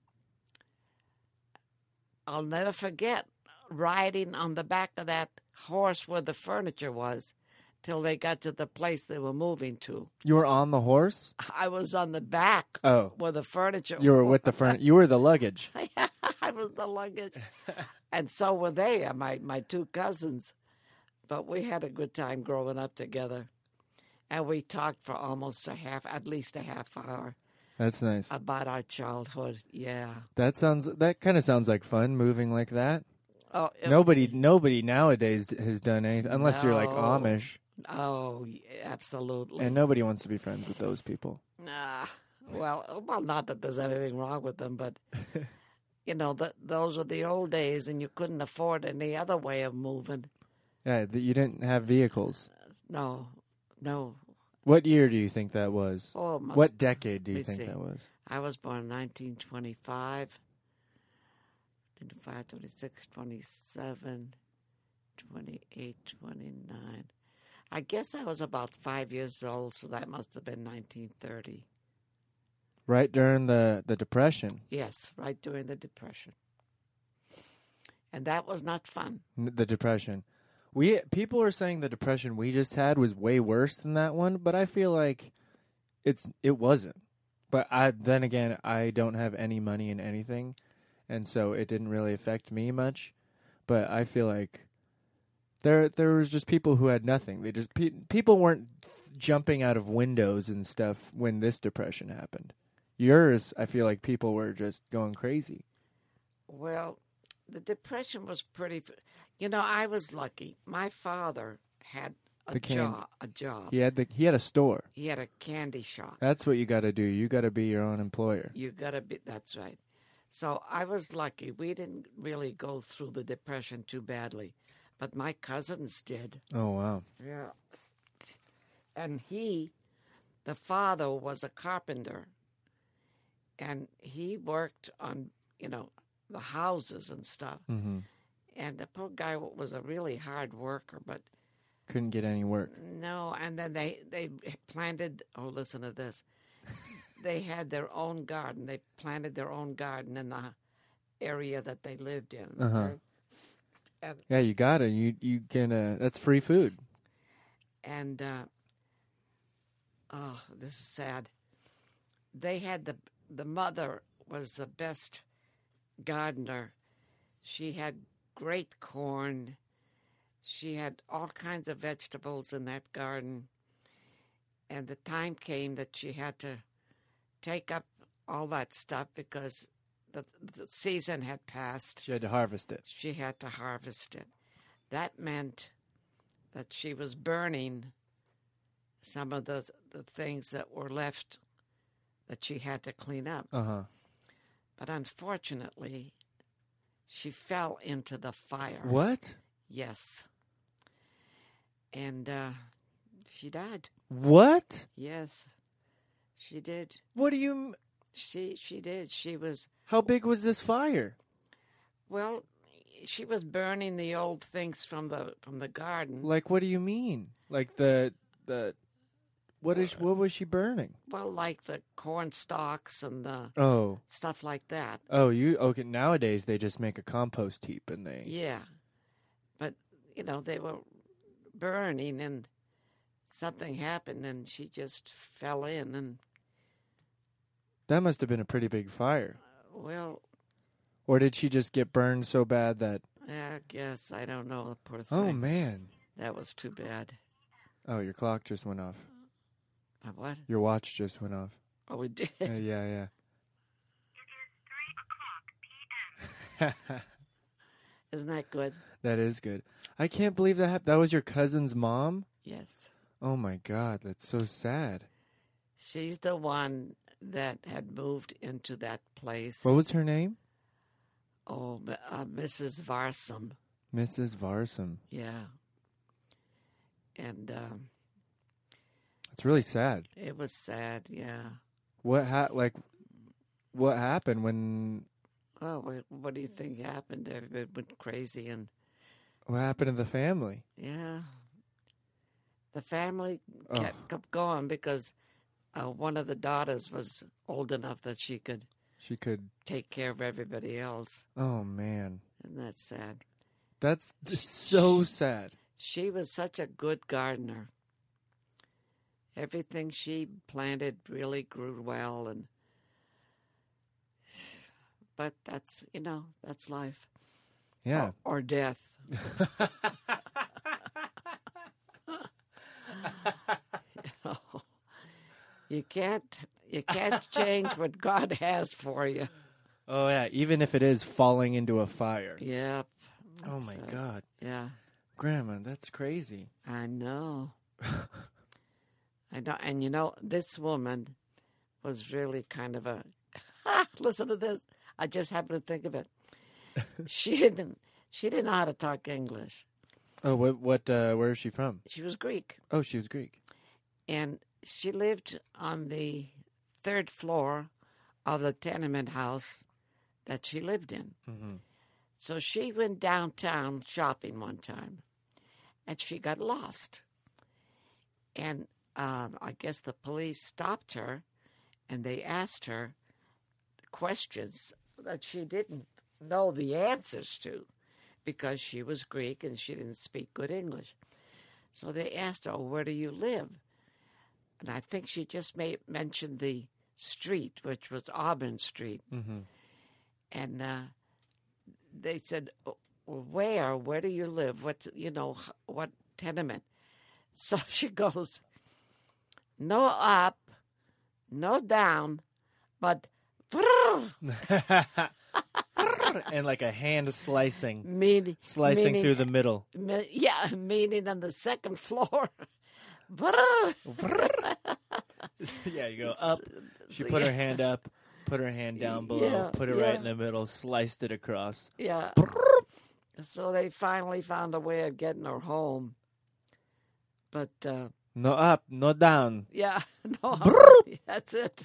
I'll never forget riding on the back of that horse where the furniture was till they got to the place they were moving to. You were on the horse? I was on the back Oh. where the furniture You were with the furniture. You were the luggage. I was the luggage. And so were they, uh, my, my two cousins. But we had a good time growing up together. And we talked for almost a half, at least a half hour That's nice. about our childhood. Yeah. That sounds. That kind of sounds like fun. Moving like that. Oh, it- Nobody, nobody nowadays d- has done anything unless you're like No. Amish, Oh, yeah, absolutely. and nobody wants to be friends with those people. Nah. Well, well, not that there's anything wrong with them, but you know, the, those were the old days, and you couldn't afford any other way of moving. Yeah, th- you didn't have vehicles. No, no. What year do you think that was? Oh, it must, What decade do you let me think see. that was? I was born in nineteen twenty-five. twenty-five, twenty-six, twenty-seven, twenty-eight, twenty-nine. I guess I was about five years old, so that must have been nineteen thirty. Right during the, the Depression, Yes, right during the Depression. And that was not fun. N- the Depression. We people are saying the Depression we just had was way worse than that one, but I feel like it's it wasn't. But I then again, I don't have any money in anything, and so it didn't really affect me much. But I feel like there there was just people who had nothing. They just pe- people weren't jumping out of windows and stuff when this Depression happened. Yours, I feel like people were just going crazy. Well, the Depression was pretty. You know, I was lucky. My father had a The can- job. A job. He had the he had a store. He had a candy shop. That's what you got to do. You got to be your own employer. You gotta be. That's right. So I was lucky. We didn't really go through the Depression too badly, but my cousins did. Oh wow. Yeah. And he, the father, was a carpenter, and he worked on, you know, the houses and stuff. Mm-hmm. And the poor guy was a really hard worker, but Couldn't get any work. no. And then they they planted. Oh, listen to this. They had their own garden. They planted their own garden in the area that they lived in. Uh-huh. okay? And Yeah, you got it. You you can. Uh, that's free food. and uh, oh, this is sad. They had the the mother was the best gardener. She had great corn. She had all kinds of vegetables in that garden. And the time came that she had to take up all that stuff because the, the season had passed. She had to harvest it. She had to harvest it. That meant that she was burning some of the the things that were left that she had to clean up. Uh huh. But unfortunately, she fell into the fire. What? Yes. And uh, she died. What? Yes, she did. What do you? m- She she did. She was How big was this fire? well. She was burning the old things from the from the garden. Like, what do you mean? Like the the what is what was she burning? Well, like the corn stalks and the Oh, stuff like that. oh, you okay? Nowadays they just make a compost heap and they. Yeah, but you know they were burning, and something happened, and she just fell in, and That must have been a pretty big fire. well, Or did she just get burned so bad that I guess. I don't know. Poor thing. Oh, man. That was too bad. Oh, your clock just went off. My what? Your watch just went off. Oh, we did. Uh, yeah, yeah. Isn't that good? That is good. I can't believe that hap- that was your cousin's mom? Yes. Oh, my God. That's so sad. She's the one that had moved into that place. What was her name? Oh, m- uh, Missus Varsum. Missus Varsum. Yeah. And um, It's really sad. it was sad, yeah. What ha- like what happened when Oh, what, what do you think happened? Everybody went crazy, and what happened to the family? yeah, the family Oh. kept, kept going because uh, one of the daughters was old enough that she could She could take care of everybody else. Oh man. Isn't that sad? That's so sad. She was such a good gardener. Everything she planted really grew well, and but that's you know that's life. Yeah. Or, or death. you know, you can't you can't change what God has for you. Oh yeah, even if it is falling into a fire. Yep. Oh That's my right. God. Yeah, Grandma, that's crazy. I know. I know, and you know, this woman was really kind of a. Listen to this. I just happened to think of it. She didn't. She didn't know how to talk English. Oh, what what uh where is she from? She was Greek, Oh, she was Greek. and she lived on the third floor of the tenement house that she lived in. Mm-hmm. So she went downtown shopping one time, and she got lost. And um, I guess the police stopped her, and they asked her questions that she didn't know the answers to because she was Greek and she didn't speak good English. So they asked her, oh, where do you live? And I think she just made, mentioned the street, which was Auburn Street. Mm-hmm. And uh, they said, "Oh, where? Where do you live? What, you know, h- what tenement?" So she goes, no up, no down, but And like a hand slicing. meaning, Slicing meaning, through the middle. me- yeah, meaning on the second floor. Yeah, you go up. She put her hand up, put her hand down below, Yeah, put it yeah. right in the middle, sliced it across. Yeah. So they finally found a way of getting her home. But, uh, No up, no down. yeah, no, that's it.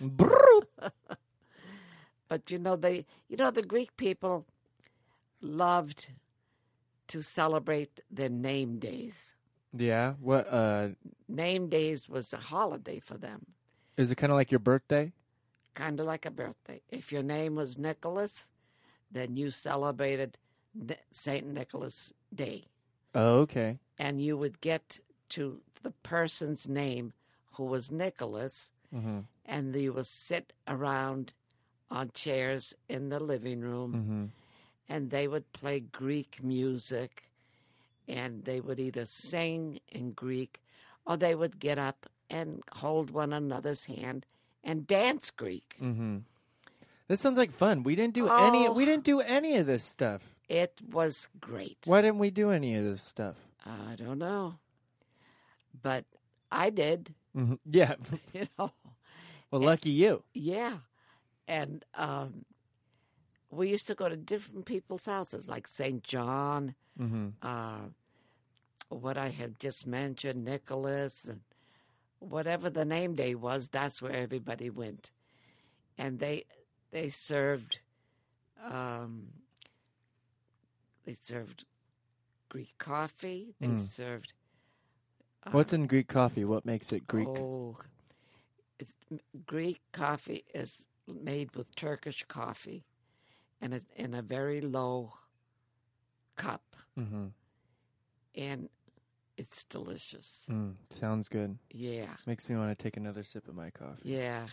But you know, they, you know, the Greek people loved to celebrate their name days. Yeah. What uh Name days was a holiday for them, is it kind of like your birthday? kind of like a birthday. If your name was Nicholas, then you celebrated Ni- Saint Nicholas Day. Oh, okay. And you would get to the person's name who was Nicholas, Mm-hmm. and you would sit around on chairs in the living room, Mm-hmm. and they would play Greek music, and they would either sing in Greek or they would get up and hold one another's hand and dance Greek. Mm-hmm. This sounds like fun. We didn't do any. Oh. We didn't do any of this stuff. It was great. Why didn't we do any of this stuff? I don't know, but I did, Mm-hmm. Yeah. you know. Well, lucky you. Yeah. And um, we used to go to different people's houses, like Saint John, Mm-hmm. uh, what I had just mentioned, Nicholas, and whatever the name day was, that's where everybody went. And they they served um, they served Greek coffee. They Mm. served What's in Greek coffee? What makes it Greek? Oh, it's, Greek coffee is made with Turkish coffee, and it, in a very low cup, Mm-hmm. and it's delicious. Mm, sounds good. Yeah, Makes me want to take another sip of my coffee. yeah,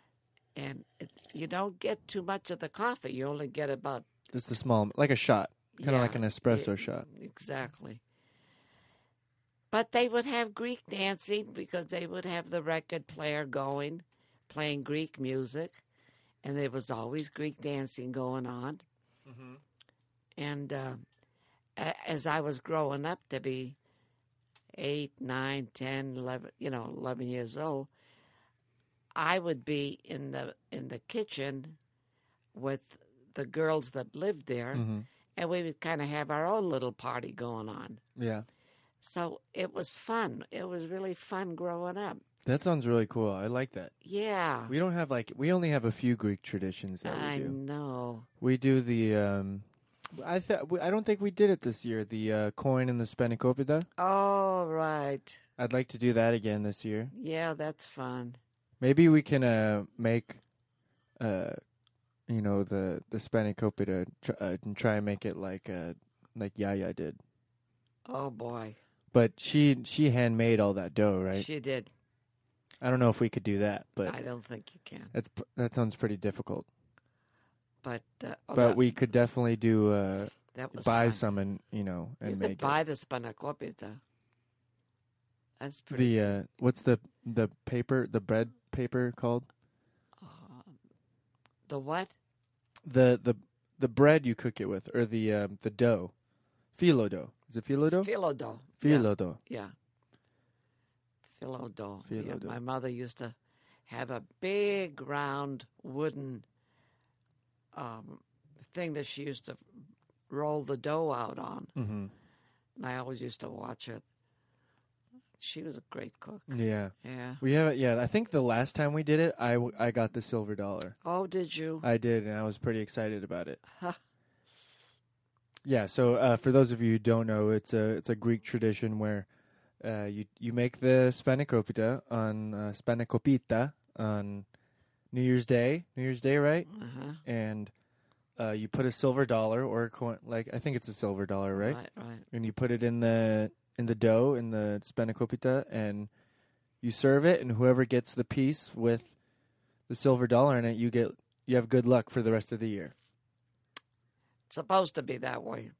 and it, you don't get too much of the coffee. You only get about Just a small, like a shot. Kind of like Yeah, an espresso yeah, shot. Exactly. But they would have Greek dancing because they would have the record player going, playing Greek music, and there was always Greek dancing going on. Mm-hmm. And uh, a- as I was growing up to be eight, nine, ten, eleven, you know, eleven years old, I would be in the in the kitchen with the girls that lived there, Mm-hmm. and we would kind of have our own little party going on. Yeah. So it was fun. It was really fun growing up. That sounds really cool. I like that. Yeah, We don't have like we only have a few Greek traditions that I we do. know. We do the um I th- I don't think we did it this year. The uh, coin and the spanakopita. Oh, right. I'd like to do that again this year. Yeah, that's fun. Maybe we can uh make uh you know the the spanakopita tr- uh, and try and make it like uh like Yaya did. Oh boy, But she she handmade all that dough, right? she did. I don't know if we could do that, but I don't think you can. that's pr- that sounds pretty difficult. But uh, oh, But that, we could definitely do uh that was buy fun. some and you know You and could make buy it. the spanakopita. That's pretty. The uh what's the the paper the bread paper called? The what? The the the bread you cook it with or the um, the dough. Phyllo dough. Is it phyllo dough? Phyllo dough. Phyllo dough. Yeah. Phyllo dough. Phyllo Yeah, dough. my mother used to have a big round wooden um, thing that she used to roll the dough out on. Mm-hmm. And I always used to watch it. She was a great cook. Yeah. Yeah. We have it. Yeah, I think the last time we did it, I, w- I got the silver dollar. Oh, did you? I did, and I was pretty excited about it. Yeah. So uh, for those of you who don't know, it's a it's a Greek tradition where uh, you you make the spanakopita on uh, spanakopita on New Year's Day. New Year's Day, right? Uh-huh. And uh, you put a silver dollar or a coin, like I think it's a silver dollar, right? Right, right. And you put it in the in the dough in the spanakopita, and you serve it. And whoever gets the piece with the silver dollar in it, you get you have good luck for the rest of the year. It's supposed to be that way.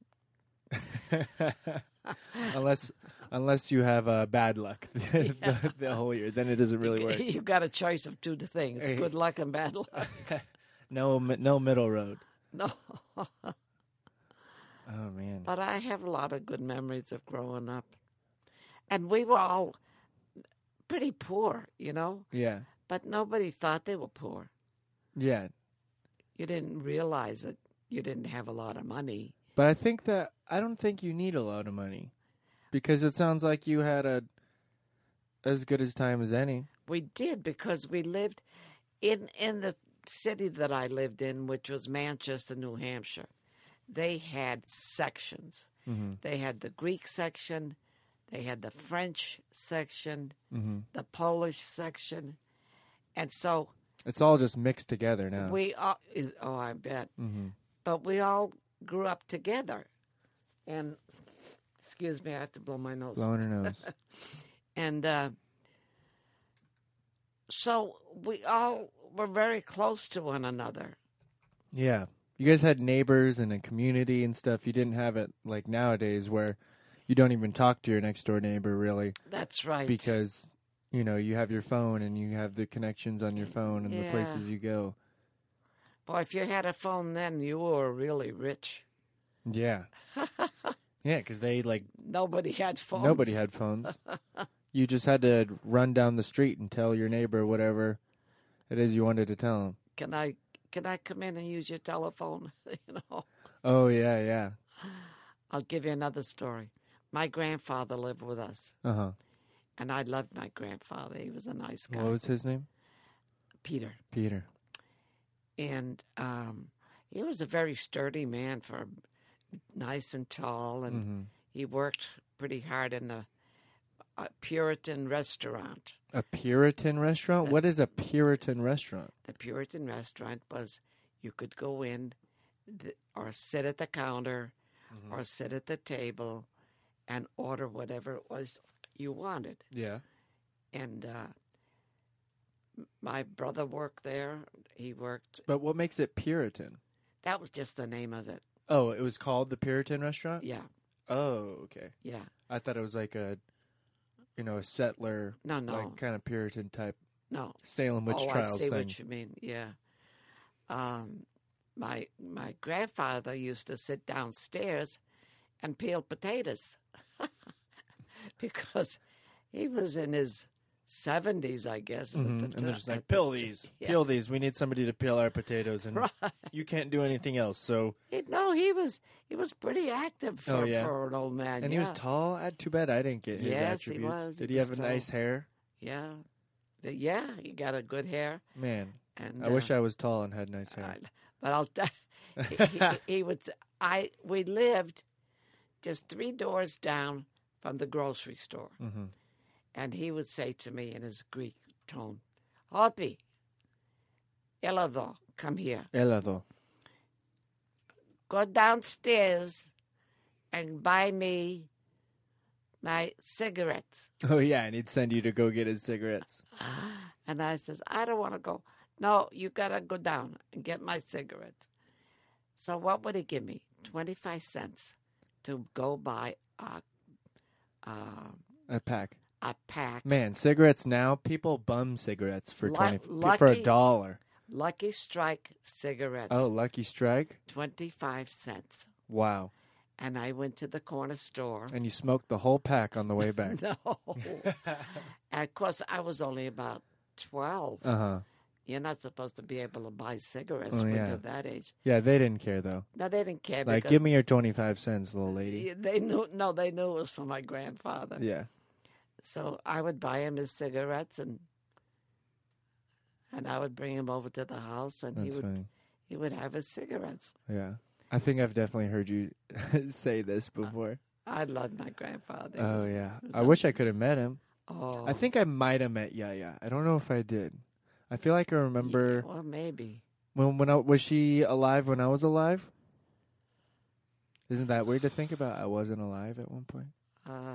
unless unless you have uh, bad luck the, the, the whole year, then it doesn't really work. You've got a choice of two things: Hey. good luck and bad luck. No mi- no middle road. No. Oh man. But I have a lot of good memories of growing up. And we were all pretty poor, you know, Yeah. but nobody thought they were poor. Yeah. You didn't realize that you didn't have a lot of money. But I think that I don't think you need a lot of money because it sounds like you had a as good as time as any. We did because we lived in in the city that I lived in, which was Manchester, New Hampshire. They had sections. Mm-hmm. They had the Greek section, they had the French section, Mm-hmm. the Polish section, and so It's all just mixed together now. we all. Oh, I bet. Mm-hmm. But we all grew up together, and excuse me, I have to blow my nose. Blowing her nose. And uh, so we all were very close to one another. Yeah. You guys had neighbors and a community and stuff. You didn't have it like nowadays where you don't even talk to your next door neighbor really That's right. because, you know, you have your phone and you have the connections on your phone and the Yeah. places you go. Boy, if you had a phone then, you were really rich. Yeah. Yeah, because they like Nobody had phones. nobody had phones. You just had to run down the street and tell your neighbor whatever it is you wanted to tell them. Can I can I come in and use your telephone? You know. Oh yeah, yeah. I'll give you another story. My grandfather lived with us, Uh huh. and I loved my grandfather. He was a nice guy. What was his name? Peter. Peter. And um, he was a very sturdy man, for nice and tall, and Mm-hmm. he worked pretty hard in a, a Puritan restaurant. A Puritan restaurant? What is a Puritan restaurant? The Puritan restaurant was you could go in th- or sit at the counter Mm-hmm. or sit at the table and order whatever it was you wanted. Yeah. And uh, m- my brother worked there. He worked. But what makes it Puritan? That was just the name of it. Oh, it was called the Puritan Restaurant? Yeah, Oh, okay. yeah. I thought it was like a, you know, a settler, No, no, like kind of Puritan type no. Salem witch oh, trials I see thing. what you mean. Yeah. Um, my my grandfather used to sit downstairs and peel potatoes because he was in his seventies, I guess. at Mhm. the And ti- they're just like, at the peel ti- these, yeah. peel these. We need somebody to peel our potatoes, and Right. you can't do anything else. So, He- no, he was he was pretty active for, Oh, yeah. for an old man. and yeah. he was tall. I, too bad I didn't get his Yes, he attributes. was. Did He he was have a tall. nice hair? Yeah, The- yeah. He got a good hair, Man, and I wish uh, I was tall and had nice hair. I- but I'll tell he, he, he would. s- I we lived just three doors down from the grocery store, Mm-hmm. and he would say to me in his Greek tone, "Hopi, Elado, come here. Helado. Go downstairs and buy me my cigarettes." Oh yeah, and he'd send you to go get his cigarettes. And I says, "I don't want to go." "No, you gotta go down and get my cigarettes." So what would he give me? Twenty-five cents to go buy a uh, A pack. a pack. Man, cigarettes now. People bum cigarettes for Lu- twenty for a lucky- dollar. Lucky Strike cigarettes. Oh, Lucky Strike. twenty-five cents. Wow. And I went to the corner store. And you smoked the whole pack on the way back. No. And of course, I was only about twelve. Uh huh. You're not supposed to be able to buy cigarettes Oh, when yeah. you're that age. Yeah, they didn't care though. No, they didn't care. Like, because give me your twenty-five cents, little lady. They knew. No, they knew it was for my grandfather. Yeah. So I would buy him his cigarettes, and and I would bring him over to the house, and he That's would funny. he would have his cigarettes. Yeah. I think I've definitely heard you say this before. I loved my grandfather. He Oh, was- yeah. he was I wish I could have met him. Oh, I think I might have met Yaya. I don't know if I did. I feel like I remember Well, maybe. when when I was she alive when I was alive? Isn't that weird to think about? I wasn't alive at one point. Uh,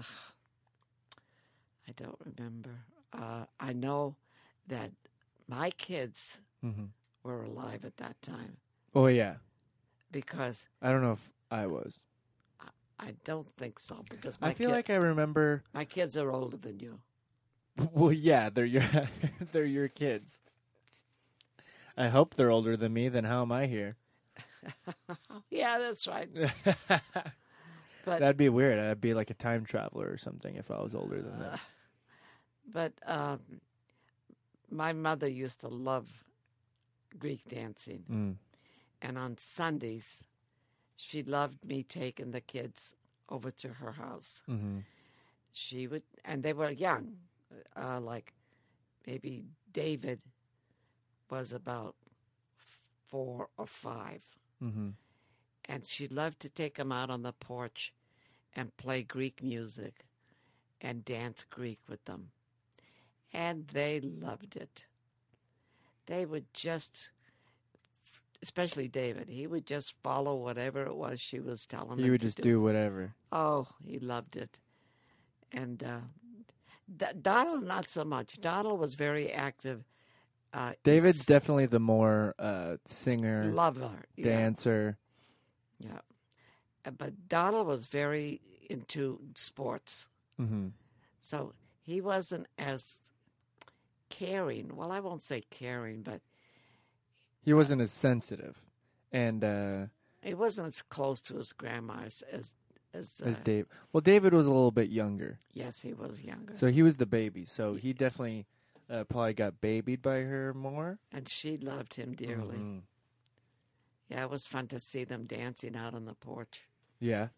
I don't remember. Uh, I know that my kids Mm-hmm. were alive at that time Oh yeah. because I don't know if I was. I don't think so because my I feel kid- like I remember. my kids are older than you. Well, yeah, they're your they're your kids. I hope they're older than me. Then how am I here? Yeah, that's right. But That'd be weird. I'd be like a time traveler or something if I was older than them. but um, my mother used to love Greek dancing, Mm. and on Sundays, she loved me taking the kids over to her house. Mm-hmm. She would, and they were young, uh, like maybe David was about four or five. Mm-hmm. And she loved to take them out on the porch and play Greek music and dance Greek with them. And they loved it. They would just, especially David, he would just follow whatever it was she was telling him You would to just do whatever. Oh, he loved it. And uh, D- Donald, not so much. Donald was very active. Uh, David's s- definitely the more uh, singer, lover. Yeah. dancer. Yeah. Uh, But Donald was very into sports. Mm-hmm. So he wasn't as caring. Well, I won't say caring, but He wasn't as sensitive, and uh, he wasn't as close to his grandma as as, as, uh, as Dave. Well, David was a little bit younger, yes, he was younger. so he was the baby. So he definitely uh, probably got babied by her more. And she loved him dearly. Mhm. Yeah, it was fun to see them dancing out on the porch. Yeah.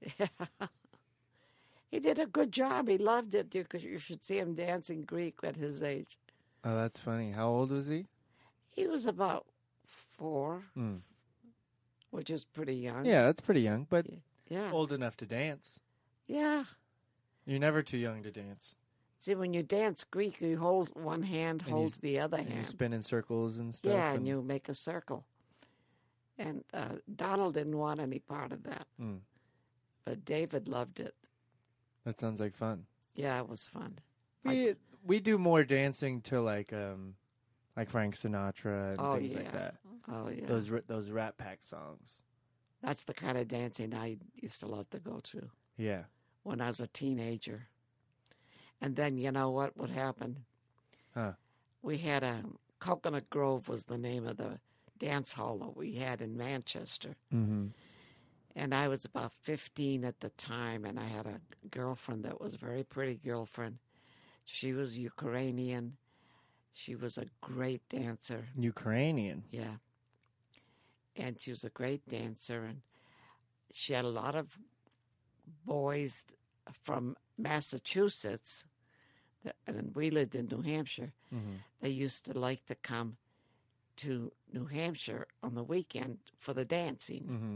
He did a good job. He loved it. You, could, you should see him dancing Greek at his age. Oh, that's funny. How old was he? He was about four, Mm. which is pretty young. Yeah, that's pretty young, but Yeah. old enough to dance. Yeah. You're never too young to dance. See, when you dance Greek, you hold one hand, you- holds the other And you hand. spin in circles and stuff. Yeah, and you make a circle. And uh, Donald didn't want any part of that, Mm. but David loved it. That sounds like fun. Yeah, it was fun. We we do more dancing to like um like Frank Sinatra and Oh, things yeah. like that. Oh yeah. Those ri- those Rat Pack songs. That's the kind of dancing I used to love to go to Yeah. when I was a teenager. And then, you know what would happen? Huh. We had a, Coconut Grove was the name of the dance hall that we had in Manchester. Mm-hmm. And I was about fifteen at the time, and I had a girlfriend that was a very pretty girlfriend. She was Ukrainian. She was a great dancer. Ukrainian. Yeah. And she was a great dancer, and she had a lot of boys from Massachusetts, that, and we lived in New Hampshire. Mm-hmm. They used to like to come to New Hampshire on the weekend for the dancing. Mm-hmm.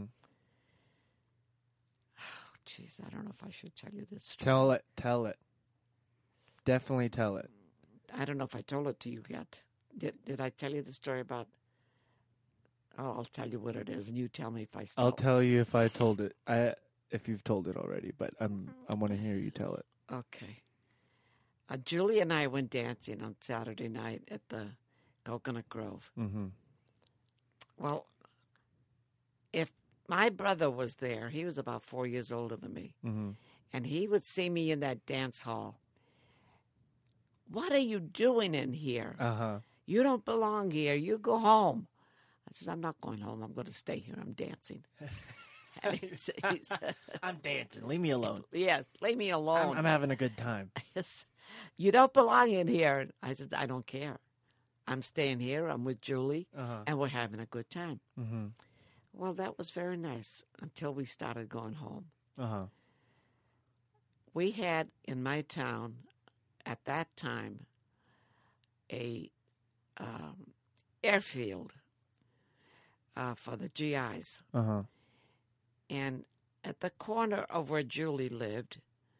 Oh, jeez, I don't know if I should tell you this story. Tell it. Tell it. Definitely tell it. I don't know if I told it to you yet. Did Did I tell you the story about? Oh, I'll tell you what it is, and you tell me if I. Still... I'll tell you if I told it. I if you've told it already, but I'm I want to hear you tell it. Okay. Uh, Julie and I went dancing on Saturday night at the Coconut Grove. Mm-hmm. Well, if my brother was there, he was about four years older than me, Mm-hmm. and he would see me in that dance hall. What are you doing in here? Uh huh. You don't belong here. You go home. I said, I'm not going home. I'm going to stay here. I'm dancing. And he said, he said, I'm dancing. Leave me alone. yes, leave me alone. I'm, I'm having a good time. Yes. You don't belong in here. I said, I don't care. I'm staying here. I'm with Julie, Uh-huh. and we're having a good time. Mm-hmm. Well, that was very nice until we started going home. Uh huh. We had in my town at that time a um, airfield uh, for the G Is. Uh huh. And at the corner of where Julie lived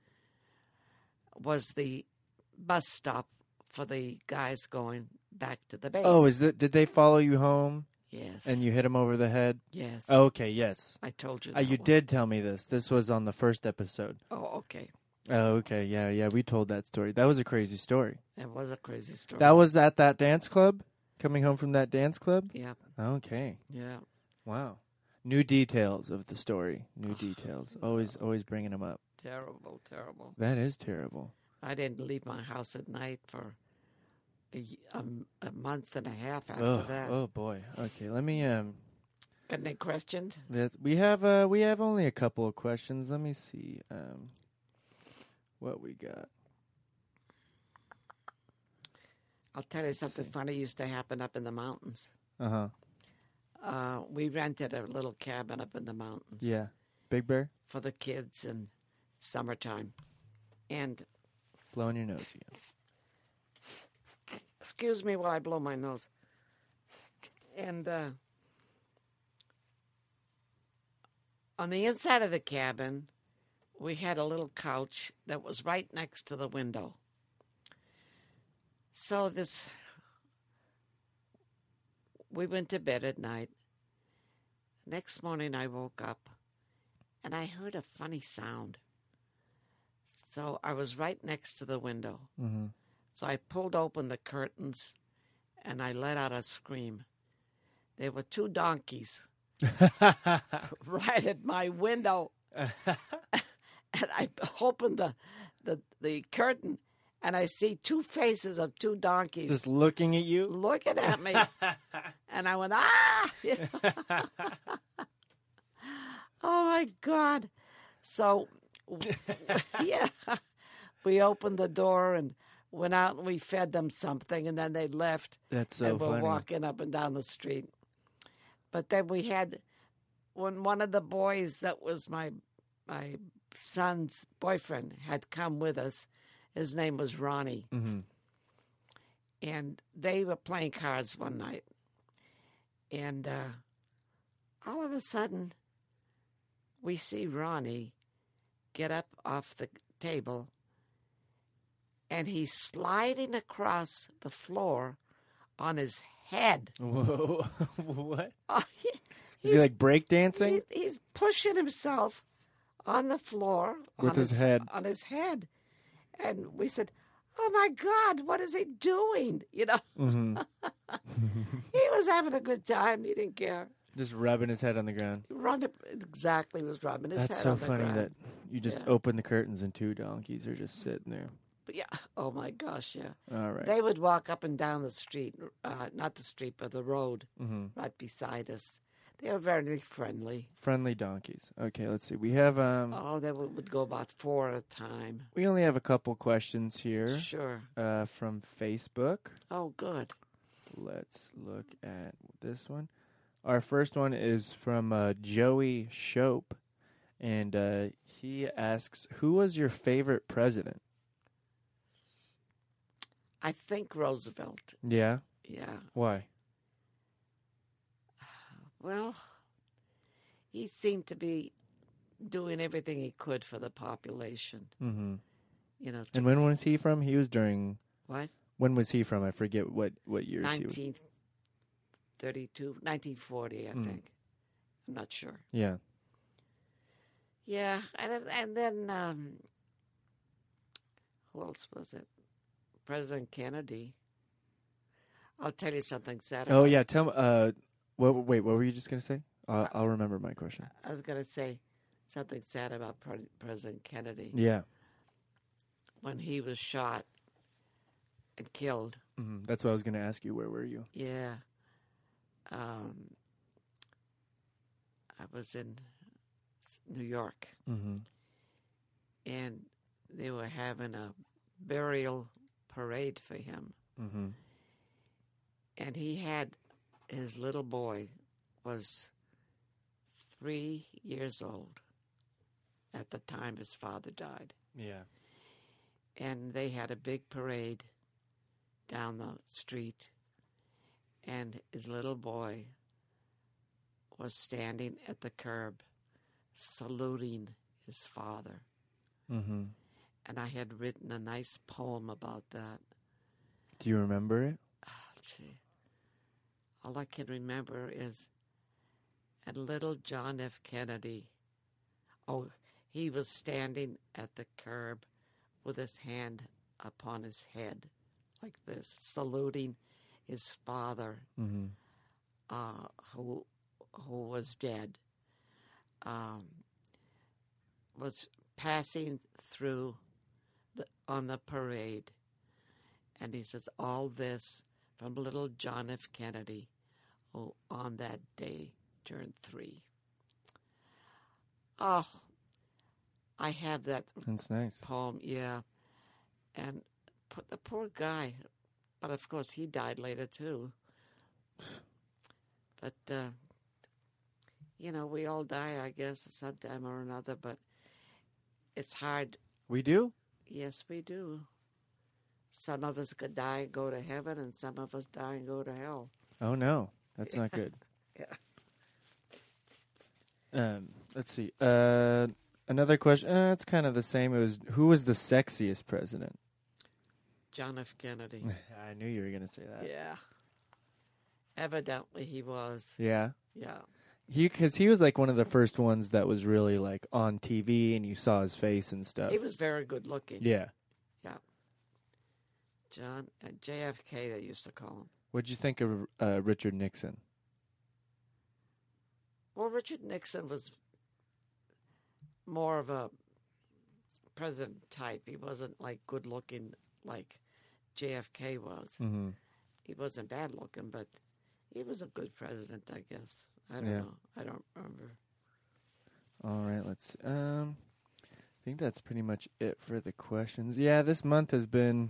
was the bus stop for the guys going back to the base. Oh, is that? Did they follow you home Yes. and you hit them over the head? Yes. Okay. Yes. I told you Uh, that you one. did tell me this. This was on the first episode. Oh, okay. Oh, okay. Yeah, yeah. We told that story. That was a crazy story. That was a crazy story. That was at that dance club? Coming home from that dance club? Yeah. Okay. Yeah. Wow. New details of the story. New details. Always always bringing them up. Terrible, terrible. That is terrible. I didn't leave my house at night for a, y- um, a month and a half after Oh, that. oh boy. Okay, let me um Got any questions? that- we have uh we have only a couple of questions. Let me see um what we got. I'll tell you something funny used to happen up in the mountains. Uh-huh. Uh, we rented a little cabin up in the mountains. Yeah. Big Bear? For the kids in summertime. And Blowing your nose again. excuse me while I blow my nose. And uh, on the inside of the cabin, we had a little couch that was right next to the window. So this, we went to bed at night. Next morning I woke up and I heard a funny sound. So I was right next to the window. Mm-hmm. So I pulled open the curtains and I let out a scream. There were two donkeys right at my window. And I opened the, the the curtain and I see two faces of two donkeys Just looking at you? looking at me. And I went, ah! Oh, my God. So, yeah, we opened the door and went out and we fed them something, and then they left. That's so and we're funny. walking up and down the street. But then we had, when one of the boys that was my my son's boyfriend had come with us, his name was Ronnie. Mm-hmm. And they were playing cards one night. And uh, all of a sudden, we see Ronnie get up off the table, and he's sliding across the floor on his head. Whoa. What? Oh, he- Is he like breakdancing? he- he's pushing himself on the floor With on his head. On his head, and we said, "Oh my God, what is he doing?" You know, Mm-hmm. he was having a good time. He didn't care. Just rubbing his head on the ground. Run it exactly was rubbing his That's head so on the funny ground. that you just Yeah. open the curtains and two donkeys are just sitting there. But yeah. Oh my gosh, yeah. All right. They would walk up and down the street, uh, not the street, but the road Mm-hmm. right beside us. They were very friendly. Friendly donkeys. Okay, let's see. We have um Oh, they would, would go about four at a time. we only have a couple questions here Sure. uh from Facebook. Oh, good. Let's look at this one. Our first one is from uh, Joey Shope, and uh, he asks, "Who was your favorite president?" I think Roosevelt. Yeah. Yeah. Why? Well, he seemed to be doing everything he could for the population. Mm-hmm. You know, to, And when was he from? He was during. what? When was he from? I forget what what years he was. nineteen thirty-two, nineteen forty, I Mm. think. I'm not sure. Yeah. Yeah, and then- and then um, who else was it? President Kennedy. I'll tell you something sad. Oh about- yeah. Tell me. Uh, what? Wait. What were you just gonna say? Uh, I'll remember my question. I was going to say something sad about Pre- President Kennedy. Yeah. When he was shot and killed. hmm That's what I was gonna ask you. Where were you? Yeah. Um, I was in s- New York, Mm-hmm. and they were having a burial parade for him. Mm-hmm. And he had his little boy was three years old at the time his father died. Yeah. And they had a big parade down the street, and his little boy was standing at the curb saluting his father. Mm-hmm. And I had written a nice poem about that. Do you remember it? Oh, gee. All I can remember is, and little John F. Kennedy, oh, he was standing at the curb with his hand upon his head, like this, saluting his father, Mm-hmm. uh, who who was dead, um, was passing through the, on the parade, and he says, "All this from little John F. Kennedy, oh, on that day during three." Oh, I have that That's nice. poem, yeah. And p- the poor guy, but of course he died later too. But, uh, you know, we all die, I guess, at some time or another, but it's hard. We do? Yes, we do. Some of us could die and go to heaven, and some of us die and go to hell. Oh no, that's not good. Yeah. Um, let's see. Uh, another question. Uh, it's kind of the same. It was who was the sexiest president? John F. Kennedy. I knew you were gonna say that. Yeah. Evidently he was. Yeah. Yeah. He, because he was like one of the first ones that was really like on T V, and you saw his face and stuff. He was very good looking. Yeah. Yeah. John, uh, J F K, they used to call him. What'd you think of uh, Richard Nixon? Well, Richard Nixon was more of a president type. He wasn't like good looking like J F K was. Mm-hmm. He wasn't bad looking, but he was a good president, I guess. I don't Yeah. know. I don't remember. All right, let's. See. Um, I think that's pretty much it for the questions. Yeah, this month has been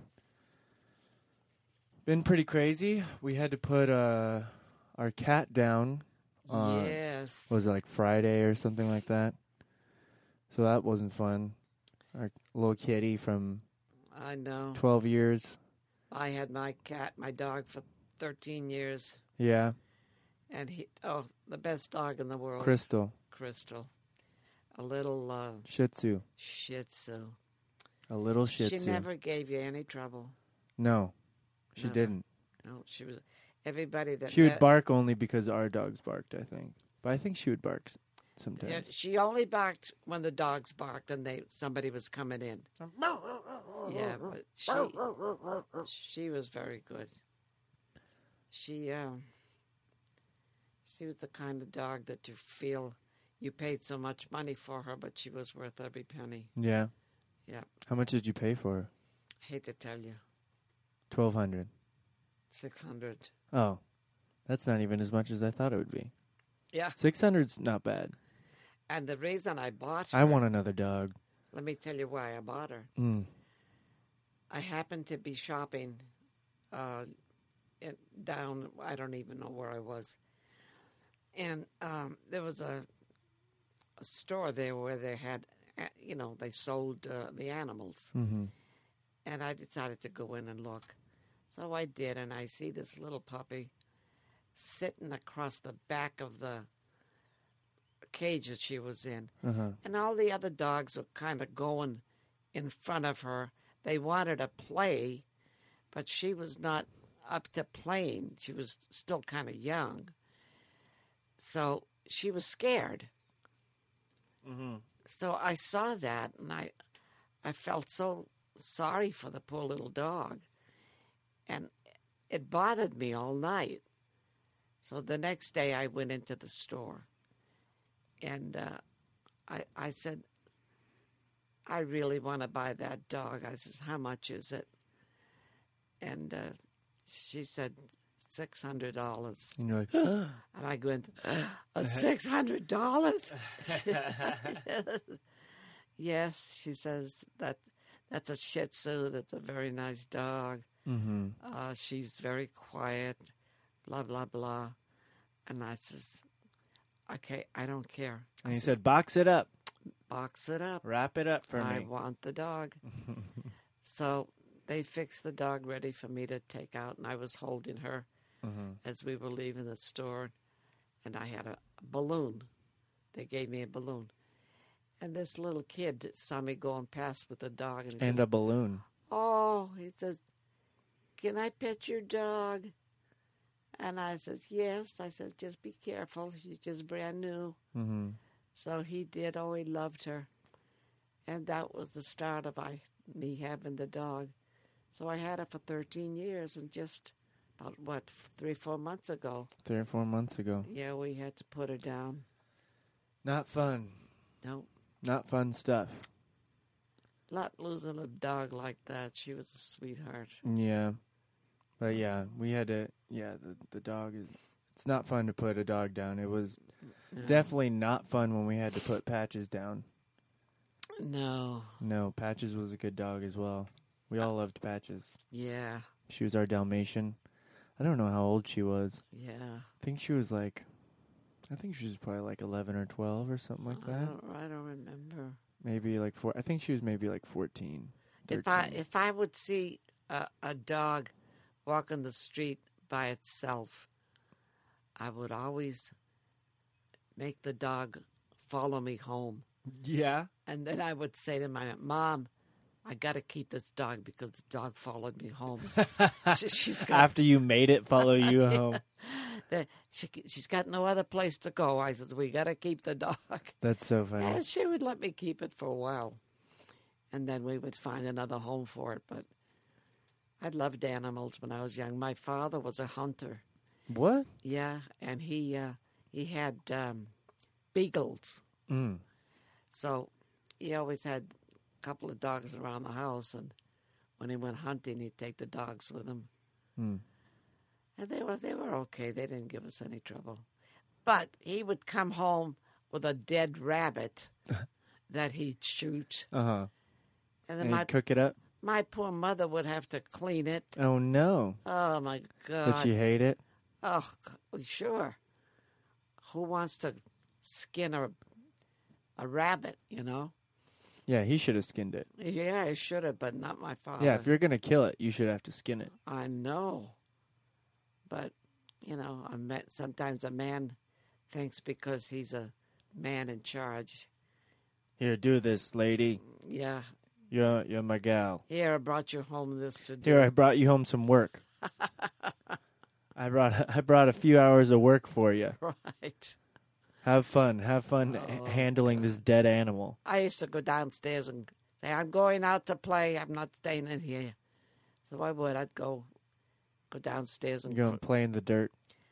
been pretty crazy. We had to put uh our cat down. On, yes. Was it like Friday or something like that? So that wasn't fun. Our little kitty from I know. twelve years. I had my cat, my dog, for thirteen years. Yeah, And he, oh, the best dog in the world. Crystal. Crystal. A little uh, Shih Tzu. Shih Tzu. A little Shih She Tzu. never gave you any trouble. No, she Never. didn't. No, she was. Everybody that She would met- bark only because our dogs barked, I think. But I think she would bark s- sometimes. Yeah, she only barked when the dogs barked and they somebody was coming in. Yeah, but she she was very good. She um She was the kind of dog that you feel you paid so much money for her, but she was worth every penny. Yeah. Yeah. How much did you pay for her? Hate to tell you, Twelve hundred. six hundred. Oh, that's not even as much as I thought it would be. Yeah. Six hundred's not bad. And the reason I bought her, I want another dog. let me tell you why I bought her. Mm. I happened to be shopping uh, in, down, I don't even know where I was. And um, there was a, a store there where they had, uh, you know, they sold uh, the animals. Mm-hmm. And I decided to go in and look. So I did, and I see this little puppy sitting across the back of the cage that she was in. Uh-huh. And all the other dogs were kind of going in front of her. They wanted to play, but she was not up to playing. She was still kind of young. So she was scared. Mm-hmm. So I saw that, and I, I felt so sorry for the poor little dog. And it bothered me all night. So the next day I went into the store. And uh, I, I said, I really want to buy that dog. I said, how much is it? And uh, she said, six hundred dollars. And you're like, And I went, uh, six hundred dollars? Yes, she says, that that's a Shih Tzu. That's a very nice dog. mm-hmm. Uh, she's very quiet, blah, blah, blah. And I says, okay, I don't care. And I you said, said, box it up. box it up. Wrap it up for I me. want the dog. So they fixed the dog ready for me to take out, and I was holding her Mm-hmm. as we were leaving the store, and I had a balloon. They gave me a balloon. And this little kid saw me going past with the dog. And, he And says, a balloon. oh, he says, can I pet your dog? And I says, yes. I says, just be careful. She's just brand new. Mm-hmm. So he did. Oh, he loved her. And that was the start of I, me having the dog. So I had her for thirteen years, and just about, what, three, four months ago, Three or four months ago. yeah, we had to put her down. Not fun. No, Not fun stuff. not losing a dog like that. She was a sweetheart. Yeah. But yeah, we had to, yeah, the, the dog is, it's not fun to put a dog down. It was No. definitely not fun when we had to put Patches down. No, No, Patches was a good dog as well. We all loved Patches. yeah, She was our Dalmatian. I don't know how old she was. yeah. I think she was like, I think she was probably like eleven or twelve or something like I that. don't, I don't remember. Maybe like four. I think she was maybe like fourteen. If I if I would see a, a dog walking the street by itself, I would always make the dog follow me home. Yeah. And then I would say to my mom, I got to keep this dog because the dog followed me home. she, she's got, After you made it follow you home. the, she, she's got no other place to go. I said, we got to keep the dog. That's so funny. And she would let me keep it for a while. And then we would find another home for it. But I loved animals when I was young. My father was a hunter. What? Yeah, and he uh, he had um, beagles. Mm. So he always had a couple of dogs around the house, and when he went hunting, he'd take the dogs with him. Mm. And they were they were okay. They didn't give us any trouble. But he would come home with a dead rabbit that he'd shoot, Uh huh. and then And my you cook it up. my poor mother would have to clean it. Oh no! Oh my God! Did she hate it? Oh, sure. Who wants to skin a a rabbit? You know. Yeah, he should have skinned it. Yeah, I should have, but not my father. Yeah, if you're gonna kill it, you should have to skin it. I know. But, you know, I met, sometimes a man thinks because he's a man in charge. Here, do this, lady. Yeah. You're you're my gal. Here, I brought you home this to do. Here, I brought you home some work. I brought I brought a few hours of work for you. Right. Have fun. Have fun h- Oh, handling this dead animal. I used to go downstairs and say, I'm going out to play. I'm not staying in here. So I would. I'd go go downstairs and You're going to play in the dirt.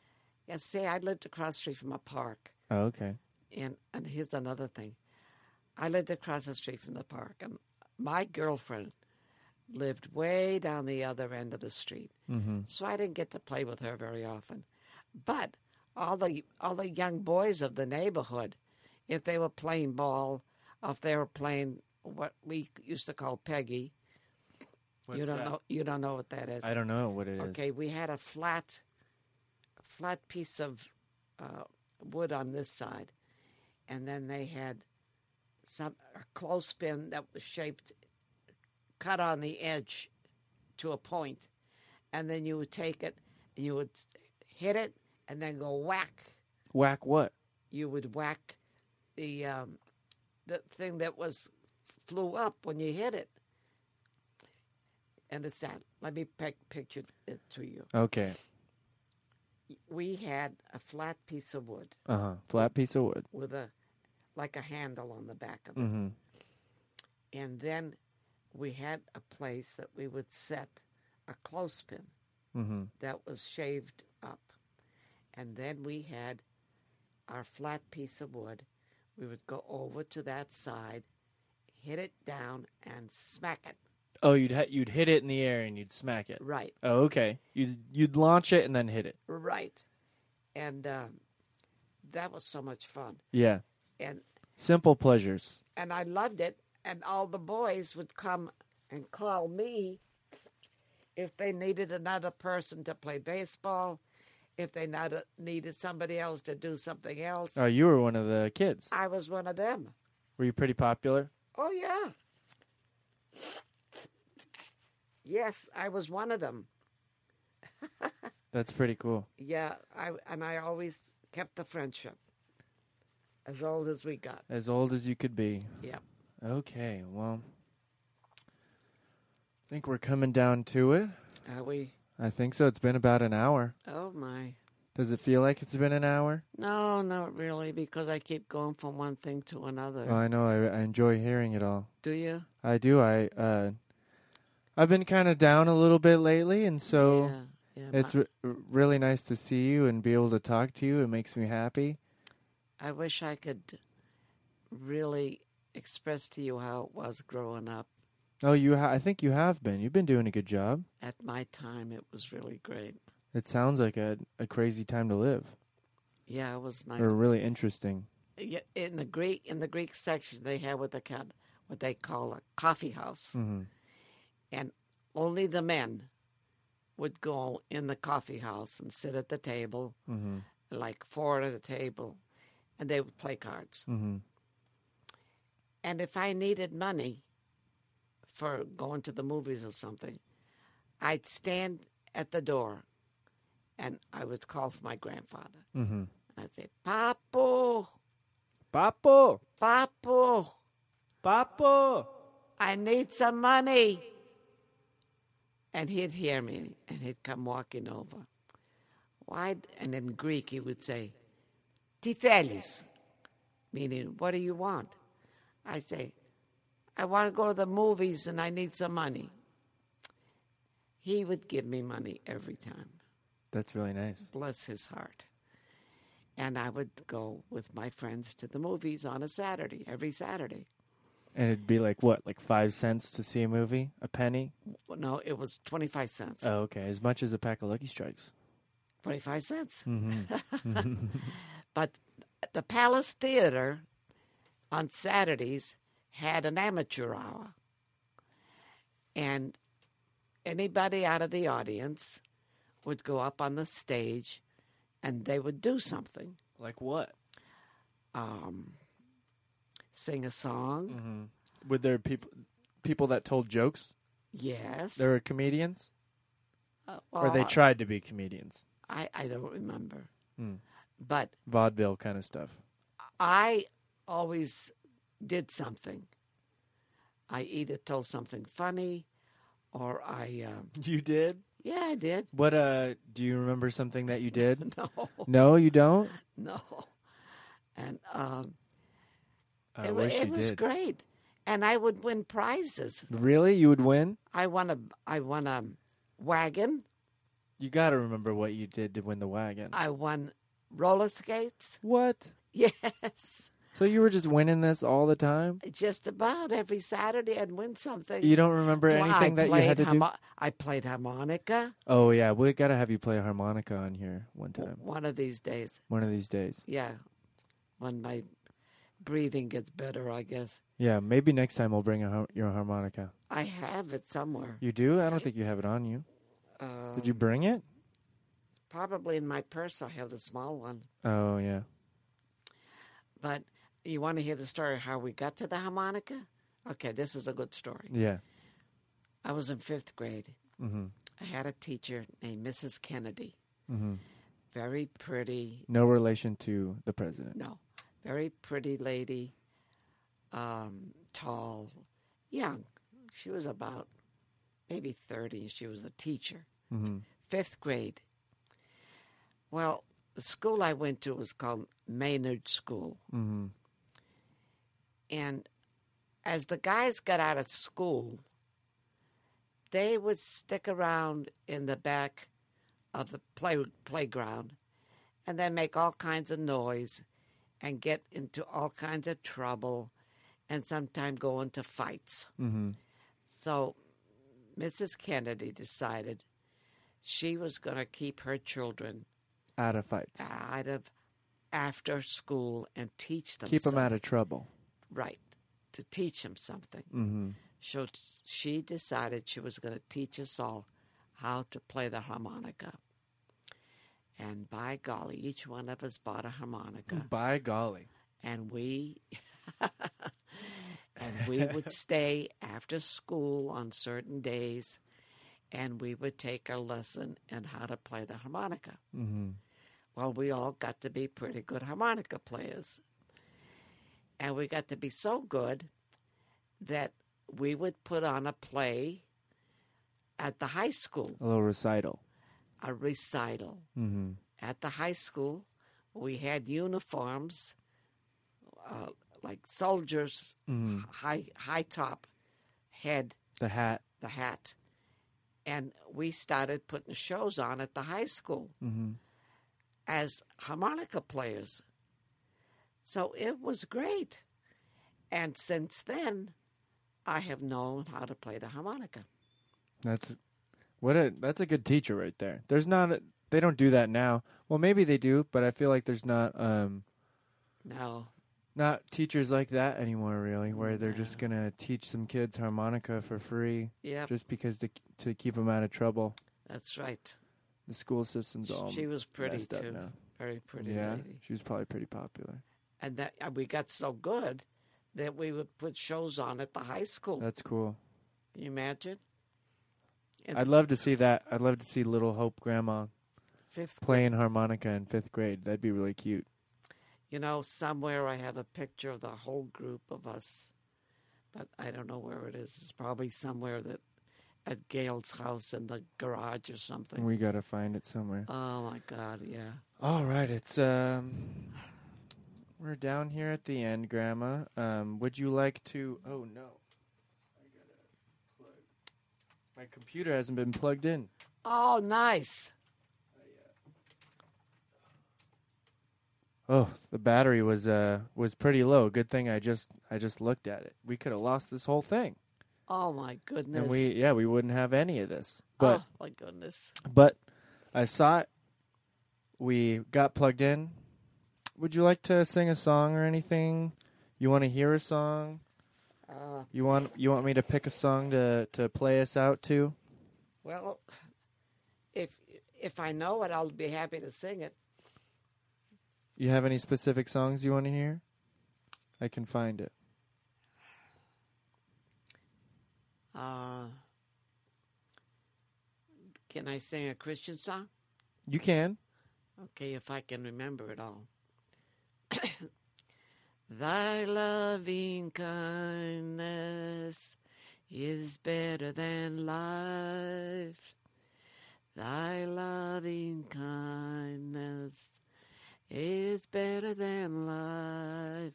Yeah, see, I lived across the street from a park. Oh, okay. And, and here's another thing. I lived across the street from the park, and my girlfriend lived way down the other end of the street. Mm-hmm. So I didn't get to play with her very often. But all the all the young boys of the neighborhood, if they were playing ball, or if they were playing what we used to call Peggy, What's you don't that? know you don't know what that is. I don't know what it is. Okay, we had a flat, flat piece of uh, wood on this side, and then they had some a clothespin that was shaped, cut on the edge, to a point, and then you would take it and you would hit it and then go whack. Whack what? You would whack the um, the thing that was flew up when you hit it. Understand? Let me pic- picture it to you. Okay. We had a flat piece of wood Uh huh. Flat piece of wood. with a like a handle on the back of it. Mm-hmm. And then we had a place that we would set a clothespin Mm-hmm. that was shaved up. And then we had our flat piece of wood. We would go over to that side, hit it down, and smack it. Oh, you'd ha- you'd hit it in the air and you'd smack it. Right, Oh, okay. You'd you'd launch it and then hit it. right. And um, that was so much fun. Yeah. And Simple pleasures. and I loved it. And all the boys would come and call me if they needed another person to play baseball, if they not, needed somebody else to do something else. Oh, you were one of the kids. I was one of them. Were you pretty popular? Oh, yeah. Yes, I was one of them. That's pretty cool. Yeah, I and I always kept the friendship as old as we got. As old as you could be. Yeah. Okay, well, I think we're coming down to it. Are we? I think so. It's been about an hour. Oh, my. Does it feel like it's been an hour? No, not really, because I keep going from one thing to another. Oh, I know. I, I enjoy hearing it all. Do you? I do. I uh, I've been kind of down a little bit lately, and so yeah, yeah, it's my- r- really nice to see you and be able to talk to you. It makes me happy. I wish I could really express to you how it was growing up. Oh, you. Ha- I think you have been. You've been doing a good job. At my time, it was really great. It sounds like a a crazy time to live, Yeah, it was nice. or really interesting. Yeah, in the Greek in the Greek section, they had what they call what they call a coffee house, Mm-hmm. and only the men would go in the coffee house and sit at the table, Mm-hmm. like four at a table, and they would play cards. Mm-hmm. And if I needed money for going to the movies or something, I'd stand at the door, and I would call for my grandfather. Mm-hmm. I'd say, "Papo, Papo, Papo, Papo. I need some money." And he'd hear me, and he'd come walking over. Why? And in Greek, he would say, "Τι θέλεις?" meaning, "What do you want?" I say, "I want to go to the movies, and I need some money." He would give me money every time. That's really nice. Bless his heart. And I would go with my friends to the movies on a Saturday, every Saturday. And it'd be like what, like five cents to see a movie, a penny? Well, no, it was twenty-five cents. Oh, okay, as much as a pack of Lucky Strikes. twenty-five cents. Mm-hmm. But the Palace Theater on Saturdays had an amateur hour. And anybody out of the audience would go up on the stage and they would do something. Like what? Um, sing a song. Mm-hmm. Were there people people that told jokes? Yes. There were comedians, Uh, or they well, tried to be comedians. I, I don't remember. Hmm. But Vaudeville kind of stuff. I always did something. I either told something funny or I, um, You did? yeah, I did. What? Uh, do you remember something that you did? No, No, you don't. no. And um, I it, wa- wish it you was did. great. And I would win prizes. Really, you would win? I won a, I won a wagon You got to remember what you did to win the wagon. I won roller skates. What? Yes. So you were just winning this all the time? Just about every Saturday I'd win something. You don't remember Well, anything I that you played had to do? harmo- I played harmonica Oh, yeah. We got to have you play a harmonica on here one time. one of these days. One of these days. Yeah. When my breathing gets better, I guess. Yeah, maybe next time we'll bring a har- your harmonica. I have it somewhere. You do? I don't think you have it on you. Uh, Did you bring it? Probably in my purse I have the small one. Oh, yeah. But you want to hear the story of how we got to the harmonica? Okay, this is a good story. Yeah. I was in fifth grade. Mm-hmm. I had a teacher named Missus Kennedy. Mm-hmm. Very pretty. No relation to the president. No, very pretty lady. Um, tall, young. She was about maybe thirty. She was a teacher. Mm-hmm. Fifth grade. Well, the school I went to was called Maynard School. Mm-hmm. And as the guys got out of school, they would stick around in the back of the play, playground and then make all kinds of noise and get into all kinds of trouble and sometimes go into fights. Mm-hmm. So Missus Kennedy decided she was going to keep her children Out of fights. out of after school and teach them Keep them out something. of trouble. Right, to teach them something. Mm-hmm. So she decided she was going to teach us all how to play the harmonica. And by golly, each one of us bought a harmonica. By golly. And we and we would stay after school on certain days, and we would take a lesson in how to play the harmonica. Mm-hmm. Well, we all got to be pretty good harmonica players. And we got to be so good that we would put on a play at the high school, A little recital. a recital. Mm-hmm. At the high school, we had uniforms, uh, like soldiers, Mm-hmm. high high top, head, The hat. the hat. And we started putting shows on at the high school Mm-hmm. as harmonica players. So it was great. And since then, I have known how to play the harmonica. That's what a that's a good teacher right there. There's not a, they don't do that now. Well, maybe they do, but I feel like there's not um No. not teachers like that anymore really, where they're just going to teach some kids harmonica for free Yep, just because to to keep them out of trouble. that's right. The school system's all She was pretty, messed up too. now. Very pretty Yeah, lady. she was probably pretty popular. And that and we got so good that we would put shows on at the high school. That's cool. Can you imagine? In I'd love to see that. I'd love to see little Hope Grandma fifth grade. playing harmonica in fifth grade. That'd be really cute. You know, somewhere I have a picture of the whole group of us, but I don't know where it is. It's probably somewhere that at Gail's house in the garage or something. We got to find it somewhere. Oh my God, yeah. All right, it's um we're down here at the end, Grandma. Um would you like to Oh no. I got to plug. My computer hasn't been plugged in. Oh, nice. Oh, the battery was uh was pretty low. Good thing I just I just looked at it. We could have lost this whole thing. Oh my goodness. And we yeah, we wouldn't have any of this. But oh my goodness. But I saw it. We got plugged in. Would you like to sing a song or anything? You want to hear a song? Uh, You want you want me to pick a song to, to play us out to? well, if if I know it, I'll be happy to sing it. You have any specific songs you want to hear? I can find it. Uh, can I sing a Christian song? You can. Okay, if I can remember it all. Thy loving kindness is better than life. Thy loving kindness is better than life.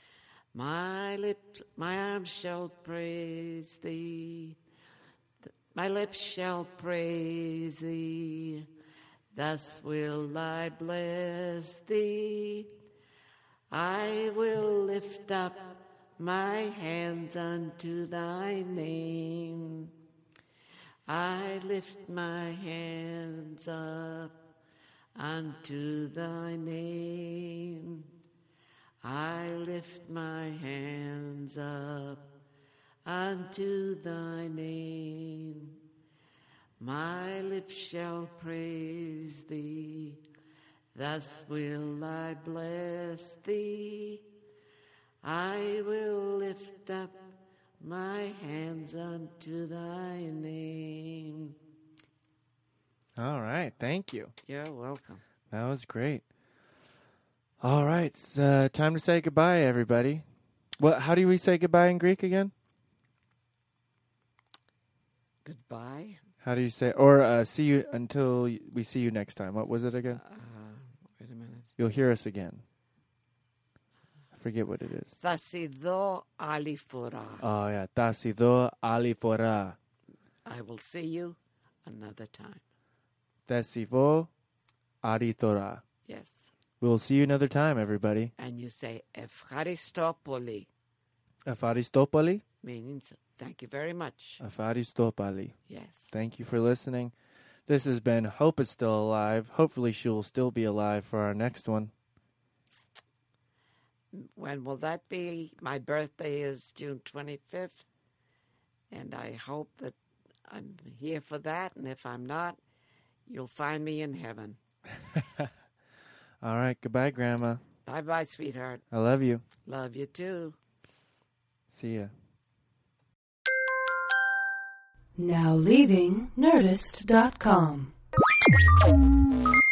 My lips, my arms shall praise thee. My lips shall praise thee, thus will I bless thee. I will lift up my hands unto thy name. I lift my hands up unto thy name. I lift my hands up unto thy name. My lips shall praise thee, thus will I bless thee. I will lift up my hands unto thy name. All right, thank you. You're welcome. That was great. All right, it's uh, time to say goodbye, everybody. What? How do we say goodbye in Greek again? Goodbye. How do you say? Or uh, see you until we see you next time. What was it again? Uh, wait a minute. You'll hear us again. I forget what it is. Thasido alifora. Oh yeah, tasido alifora. I will see you another time. Tasivo aritora. Yes. We will see you another time, everybody. And you say Efcharistopoli, Afaristopoli. meaning thank you very much. Afaristopoli. Yes. Thank you for listening. This has been Hope is Still Alive. Hopefully she will still be alive for our next one. When will that be? My birthday is June twenty-fifth, and I hope that I'm here for that, and if I'm not, you'll find me in heaven. All right, goodbye, Grandma. Bye-bye, sweetheart. I love you. Love you, too. See ya. Now leaving Nerdist dot com.